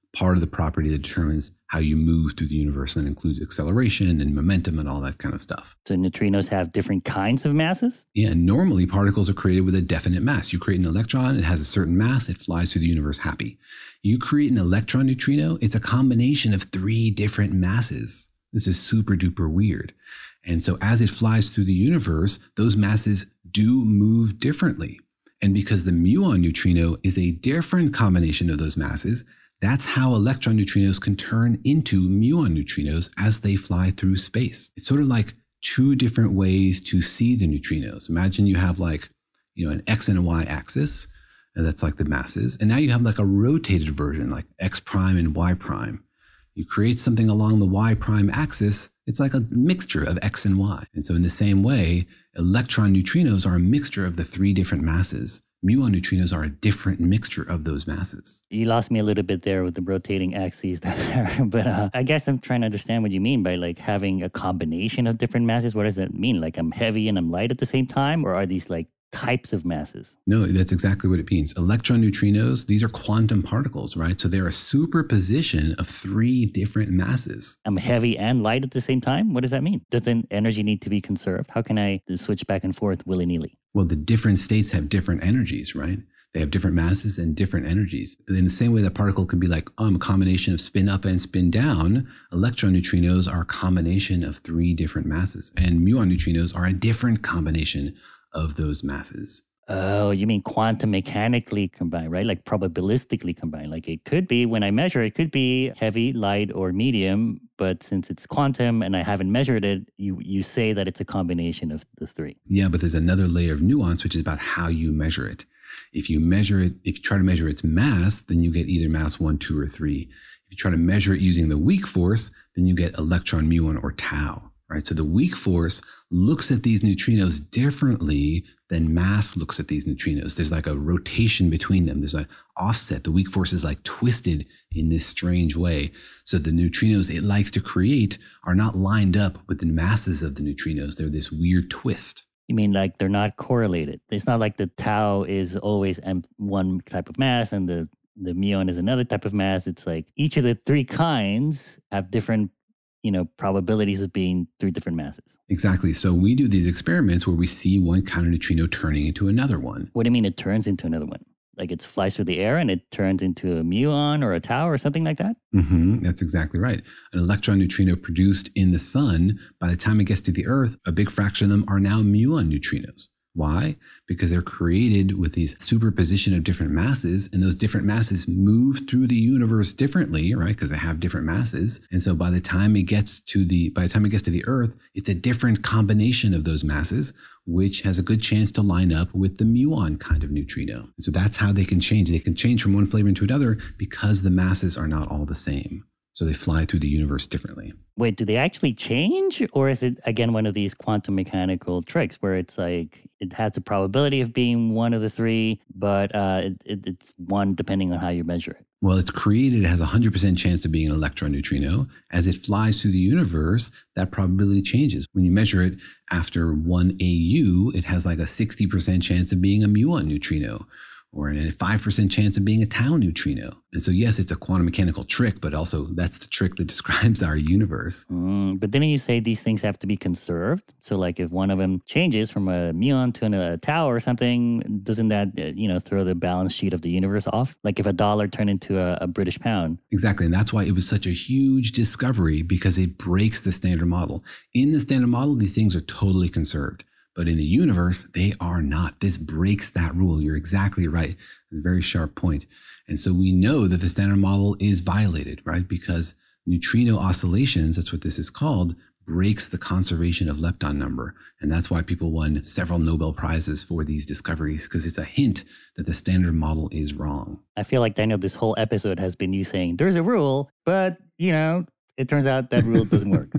part of the property that determines how you move through the universe, and includes acceleration and momentum and all that kind of stuff. So neutrinos have different kinds of masses? Yeah, normally particles are created with a definite mass. You create an electron, it has a certain mass, it flies through the universe happy. You create an electron neutrino, it's a combination of three different masses. This is super duper weird. And so as it flies through the universe, those masses do move differently. And because the muon neutrino is a different combination of those masses, that's how electron neutrinos can turn into muon neutrinos as they fly through space. It's sort of like two different ways to see the neutrinos. Imagine you have like, you know, an X and a Y axis, and that's like the masses. And now you have like a rotated version, like X prime and Y prime. You create something along the Y prime axis, it's like a mixture of X and Y. And so in the same way, electron neutrinos are a mixture of the three different masses. Muon neutrinos are a different mixture of those masses. You lost me a little bit there with the rotating axes there, but uh, I guess I'm trying to understand what you mean by like having a combination of different masses. What does that mean? Like I'm heavy and I'm light at the same time? Or are these like types of masses? No, that's exactly what it means. Electron neutrinos, these are quantum particles, right? So they're a superposition of three different masses. I'm heavy and light at the same time? What does that mean? Doesn't energy need to be conserved? How can I switch back and forth willy-nilly? Well, the different states have different energies, right? They have different masses and different energies. In the same way that particle can be like um, a combination of spin up and spin down, electron neutrinos are a combination of three different masses. And muon neutrinos are a different combination of those masses. Oh, you mean quantum mechanically combined, right? Like probabilistically combined. Like it could be, when I measure, it could be heavy, light, or medium. But since it's quantum and I haven't measured it, you, you say that it's a combination of the three. Yeah, but there's another layer of nuance, which is about how you measure it. If you measure it, if you try to measure its mass, then you get either mass one, two, or three. If you try to measure it using the weak force, then you get electron, muon, or tau. Right? So the weak force looks at these neutrinos differently than mass looks at these neutrinos. There's like a rotation between them. There's an offset. The weak force is like twisted in this strange way. So the neutrinos it likes to create are not lined up with the masses of the neutrinos. They're this weird twist. You mean like they're not correlated? It's not like the tau is always one type of mass and the, the muon is another type of mass. It's like each of the three kinds have different you know, probabilities of being three different masses. Exactly. So we do these experiments where we see one kind of neutrino turning into another one. What do you mean it turns into another one? Like it flies through the air and it turns into a muon or a tau or something like that? Mm-hmm. That's exactly right. An electron neutrino produced in the sun, by the time it gets to the Earth, a big fraction of them are now muon neutrinos. Why? Because they're created with these superposition of different masses, and those different masses move through the universe differently, right? Because they have different masses. And so by the time it gets to the by the time it gets to the Earth, it's a different combination of those masses, which has a good chance to line up with the muon kind of neutrino. And so that's how they can change. They can change from one flavor into another because the masses are not all the same. So they fly through the universe differently. Wait, do they actually change? Or is it, again, one of these quantum mechanical tricks where it's like it has a probability of being one of the three, but uh, it, it, it's one depending on how you measure it? Well, it's created, it has a one hundred percent chance of being an electron neutrino. As it flies through the universe, that probability changes. When you measure it after one A U, it has like a sixty percent chance of being a muon neutrino, or a five percent chance of being a tau neutrino. And so, yes, it's a quantum mechanical trick, but also that's the trick that describes our universe. Mm, but didn't you say these things have to be conserved? So like if one of them changes from a muon to a tau or something, doesn't that, you know, throw the balance sheet of the universe off? Like if a dollar turned into a, a British pound. Exactly. And that's why it was such a huge discovery, because it breaks the standard model. In the standard model, these things are totally conserved. But in the universe, they are not. This breaks that rule. You're exactly right. It's a very sharp point. And so we know that the standard model is violated, right? Because neutrino oscillations, that's what this is called, breaks the conservation of lepton number. And that's why people won several Nobel Prizes for these discoveries, because it's a hint that the standard model is wrong. I feel like, Daniel, this whole episode has been you saying, there's a rule, but, you know, it turns out that rule doesn't work.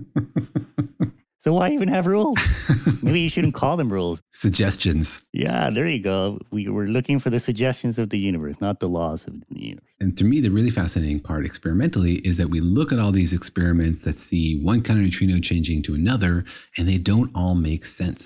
So why even have rules? Maybe you shouldn't call them rules. Suggestions. Yeah, there you go. We were looking for the suggestions of the universe, not the laws of the universe. And to me, the really fascinating part experimentally is that we look at all these experiments that see one kind of neutrino changing to another, and they don't all make sense.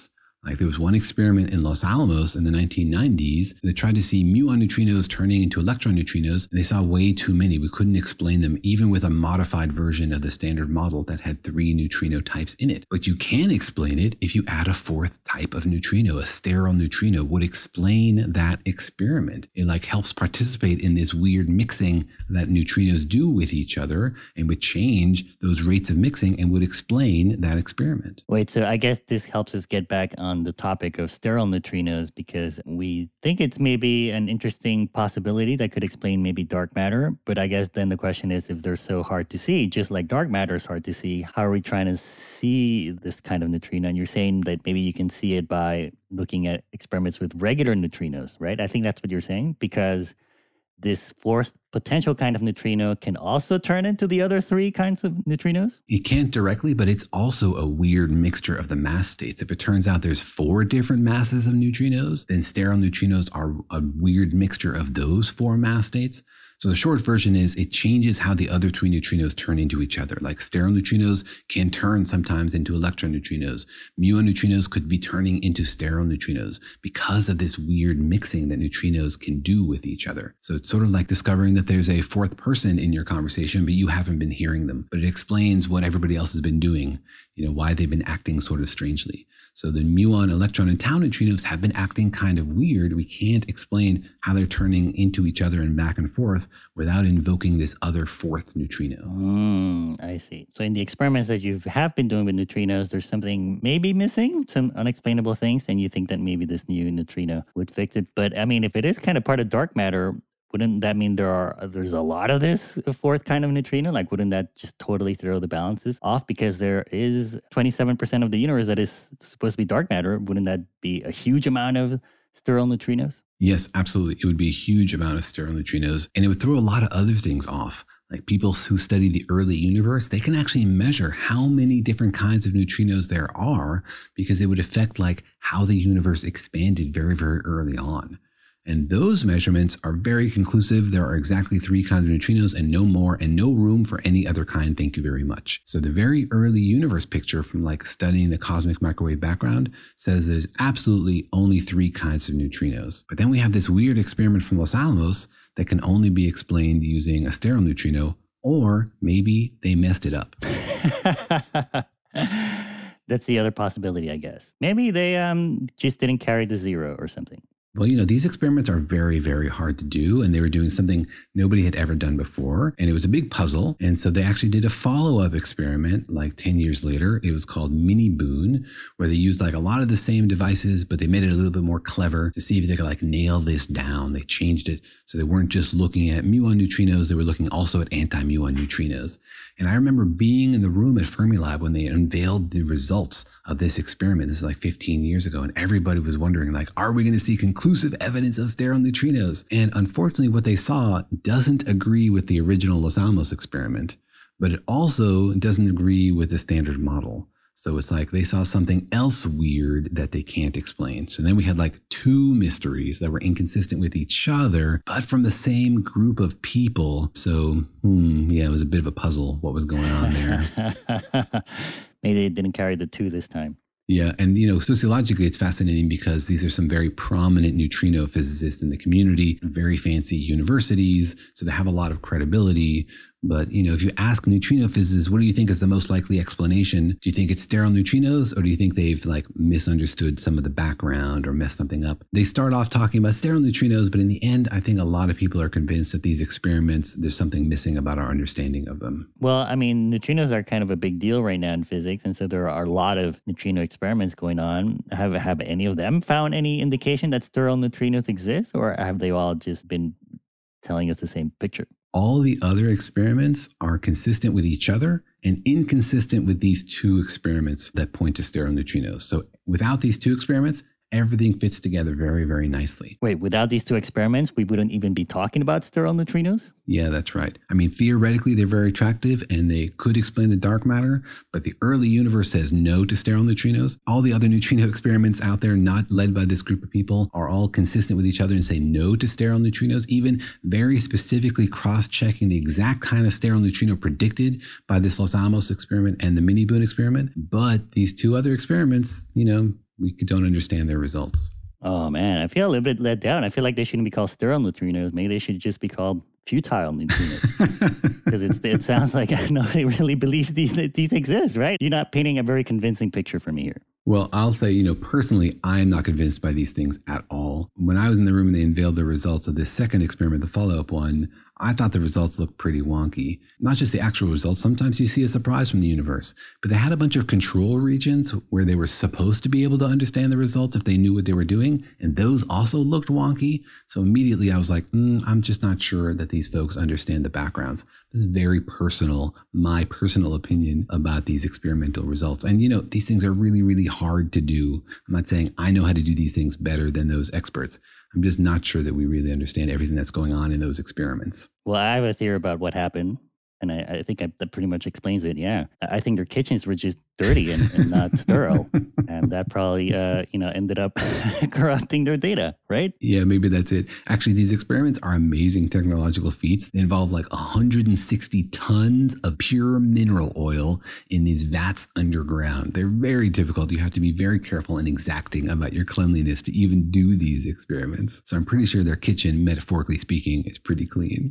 Like there was one experiment in Los Alamos in the nineteen nineties that tried to see muon neutrinos turning into electron neutrinos, and they saw way too many. We couldn't explain them even with a modified version of the standard model that had three neutrino types in it. But you can explain it if you add a fourth type of neutrino. A sterile neutrino would explain that experiment. It like helps participate in this weird mixing that neutrinos do with each other and would change those rates of mixing and would explain that experiment. Wait, so I guess this helps us get back on the topic of sterile neutrinos because we think it's maybe an interesting possibility that could explain maybe dark matter. But I guess then the question is, if they're so hard to see, just like dark matter is hard to see, how are we trying to see this kind of neutrino? And you're saying that maybe you can see it by looking at experiments with regular neutrinos, right? I think that's what you're saying, because this fourth potential kind of neutrino can also turn into the other three kinds of neutrinos? It can't directly, but it's also a weird mixture of the mass states. If it turns out there's four different masses of neutrinos, then sterile neutrinos are a weird mixture of those four mass states. So the short version is it changes how the other three neutrinos turn into each other. Like sterile neutrinos can turn sometimes into electron neutrinos. Muon neutrinos could be turning into sterile neutrinos because of this weird mixing that neutrinos can do with each other. So it's sort of like discovering that there's a fourth person in your conversation, but you haven't been hearing them. But it explains what everybody else has been doing, you know, why they've been acting sort of strangely. So the muon, electron, and tau neutrinos have been acting kind of weird. We can't explain how they're turning into each other and back and forth without invoking this other fourth neutrino. Mm, I see. So in the experiments that you have been doing with neutrinos, there's something maybe missing, some unexplainable things, and you think that maybe this new neutrino would fix it. But I mean, if it is kind of part of dark matter, wouldn't that mean there are there's a lot of this fourth kind of neutrino? Like, wouldn't that just totally throw the balances off? Because there is twenty-seven percent of the universe that is supposed to be dark matter. Wouldn't that be a huge amount of sterile neutrinos? Yes, absolutely. It would be a huge amount of sterile neutrinos, and it would throw a lot of other things off. Like people who study the early universe, they can actually measure how many different kinds of neutrinos there are because it would affect like how the universe expanded very, very early on. And those measurements are very conclusive. There are exactly three kinds of neutrinos and no more, and no room for any other kind. Thank you very much. So the very early universe picture from like studying the cosmic microwave background says there's absolutely only three kinds of neutrinos. But then we have this weird experiment from Los Alamos that can only be explained using a sterile neutrino, or maybe they messed it up. That's the other possibility, I guess. Maybe they um just didn't carry the zero or something. Well, you know, these experiments are very, very hard to do, and they were doing something nobody had ever done before, and it was a big puzzle. And so they actually did a follow-up experiment like ten years later. It was called Mini Boon, where they used like a lot of the same devices, but they made it a little bit more clever to see if they could like nail this down. They changed it so they weren't just looking at muon neutrinos, they were looking also at anti-muon neutrinos. And I remember being in the room at Fermilab when they unveiled the results of this experiment. This is like fifteen years ago, and everybody was wondering, like, are we going to see conclusive evidence of sterile neutrinos? And unfortunately, what they saw doesn't agree with the original Los Alamos experiment, but it also doesn't agree with the standard model. So it's like they saw something else weird that they can't explain. So then we had like two mysteries that were inconsistent with each other, but from the same group of people. So, hmm, yeah, it was a bit of a puzzle what was going on there. Maybe they didn't carry the two this time. Yeah. And, you know, sociologically, it's fascinating because these are some very prominent neutrino physicists in the community, very fancy universities. So they have a lot of credibility. But, you know, if you ask neutrino physicists, what do you think is the most likely explanation? Do you think it's sterile neutrinos, or do you think they've like misunderstood some of the background or messed something up? They start off talking about sterile neutrinos, but in the end, I think a lot of people are convinced that these experiments, there's something missing about our understanding of them. Well, I mean, neutrinos are kind of a big deal right now in physics. And so there are a lot of neutrino experiments going on. Have, have any of them found any indication that sterile neutrinos exist, or have they all just been telling us the same picture? All the other experiments are consistent with each other and inconsistent with these two experiments that point to sterile neutrinos. So without these two experiments, everything fits together very, very nicely. Wait, without these two experiments, we wouldn't even be talking about sterile neutrinos? Yeah, that's right. I mean, theoretically, they're very attractive and they could explain the dark matter, but the early universe says no to sterile neutrinos. All the other neutrino experiments out there, not led by this group of people, are all consistent with each other and say no to sterile neutrinos, even very specifically cross-checking the exact kind of sterile neutrino predicted by this Los Alamos experiment and the Mini Boon experiment. But these two other experiments, you know, We don't understand their results. Oh, man. I feel a little bit let down. I feel like they shouldn't be called sterile neutrinos. Maybe they should just be called futile neutrinos. Because it sounds like nobody really believes these, that these exist, right? You're not painting a very convincing picture for me here. Well, I'll say, you know, personally, I am not convinced by these things at all. When I was in the room and they unveiled the results of this second experiment, the follow-up one, I thought the results looked pretty wonky. Not just the actual results. Sometimes you see a surprise from the universe. But they had a bunch of control regions where they were supposed to be able to understand the results if they knew what they were doing. And those also looked wonky. So immediately I was like, mm, I'm just not sure that these folks understand the backgrounds. This is very personal, my personal opinion about these experimental results. And, you know, these things are really, really hard to do. I'm not saying I know how to do these things better than those experts. I'm just not sure that we really understand everything that's going on in those experiments. Well, I have a theory about what happened, and I, I think I, that pretty much explains it. Yeah, I think their kitchens were just dirty and, and not sterile, and that probably, uh, you know, ended up corrupting their data, right? Yeah, maybe that's it. Actually, these experiments are amazing technological feats. They involve like one hundred sixty tons of pure mineral oil in these vats underground. They're very difficult. You have to be very careful and exacting about your cleanliness to even do these experiments. So I'm pretty sure their kitchen, metaphorically speaking, is pretty clean.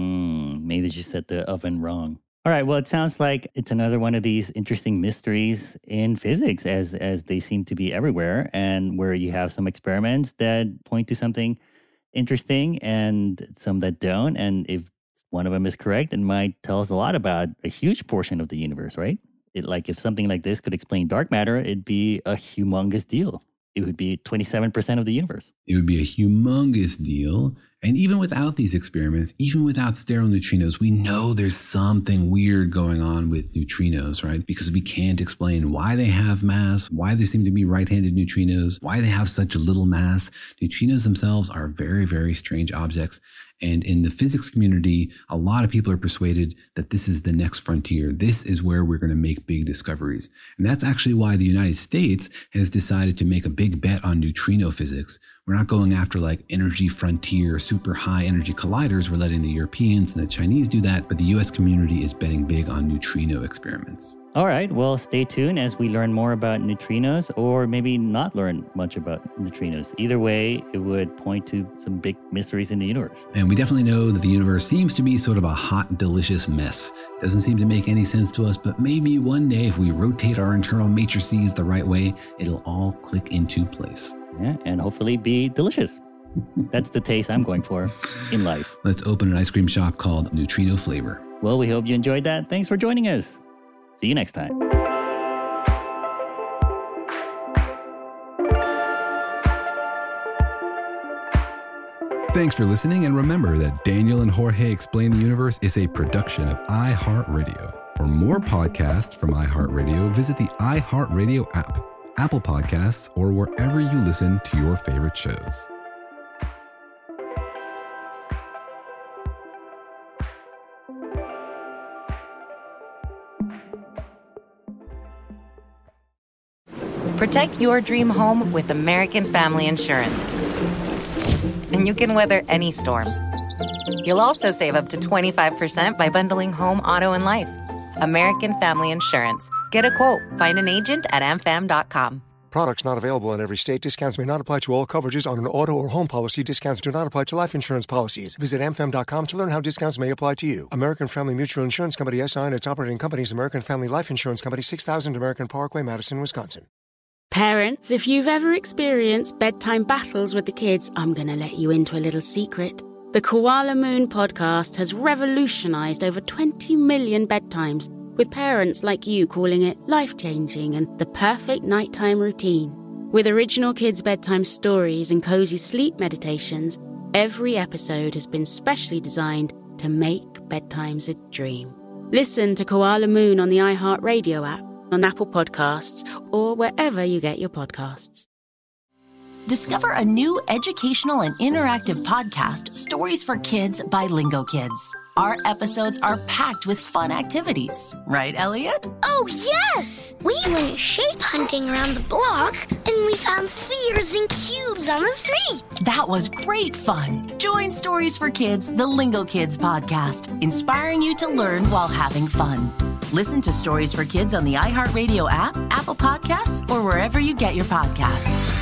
Mm, maybe they just set the oven wrong. All right. Well, it sounds like it's another one of these interesting mysteries in physics, as as they seem to be everywhere, and where you have some experiments that point to something interesting and some that don't. And if one of them is correct, it might tell us a lot about a huge portion of the universe, right? It, like if something like this could explain dark matter, it'd be a humongous deal. It would be twenty-seven percent of the universe. It would be a humongous deal. And even without these experiments, even without sterile neutrinos, we know there's something weird going on with neutrinos, right? Because we can't explain why they have mass, why they seem to be right-handed neutrinos, why they have such little mass. Neutrinos themselves are very, very strange objects. And in the physics community, a lot of people are persuaded that this is the next frontier. This is where we're going to make big discoveries. And that's actually why the United States has decided to make a big bet on neutrino physics. We're not going after like energy frontier, super high energy colliders. We're letting the Europeans and the Chinese do that. But the U S community is betting big on neutrino experiments. All right. Well, stay tuned as we learn more about neutrinos, or maybe not learn much about neutrinos. Either way, it would point to some big mysteries in the universe. And we definitely know that the universe seems to be sort of a hot, delicious mess. Doesn't seem to make any sense to us, but maybe one day if we rotate our internal matrices the right way, it'll all click into place. Yeah, and hopefully be delicious. That's the taste I'm going for in life. Let's open an ice cream shop called Neutrino Flavor. Well, we hope you enjoyed that. Thanks for joining us. See you next time. Thanks for listening, and remember that Daniel and Jorge Explain the Universe is a production of iHeartRadio. For more podcasts from iHeartRadio, visit the iHeartRadio app, Apple Podcasts, or wherever you listen to your favorite shows. Protect your dream home with American Family Insurance. And you can weather any storm. You'll also save up to twenty-five percent by bundling home, auto, and life. American Family Insurance. Get a quote. Find an agent at a m fam dot com. Products not available in every state. Discounts may not apply to all coverages on an auto or home policy. Discounts do not apply to life insurance policies. Visit a m fam dot com to learn how discounts may apply to you. American Family Mutual Insurance Company, S I and its operating companies, American Family Life Insurance Company, six thousand American Parkway, Madison, Wisconsin. Parents, if you've ever experienced bedtime battles with the kids, I'm going to let you into a little secret. The Koala Moon podcast has revolutionized over twenty million bedtimes, with parents like you calling it life-changing and the perfect nighttime routine. With original kids' bedtime stories and cozy sleep meditations, every episode has been specially designed to make bedtimes a dream. Listen to Koala Moon on the iHeartRadio app, on Apple Podcasts, or wherever you get your podcasts. Discover a new educational and interactive podcast, Stories for Kids by Lingo Kids. Our episodes are packed with fun activities. Right, Elliot? Oh, yes! We went shape hunting around the block, and we found spheres and cubes on the street. That was great fun. Join Stories for Kids, the Lingo Kids podcast, inspiring you to learn while having fun. Listen to Stories for Kids on the iHeartRadio app, Apple Podcasts, or wherever you get your podcasts.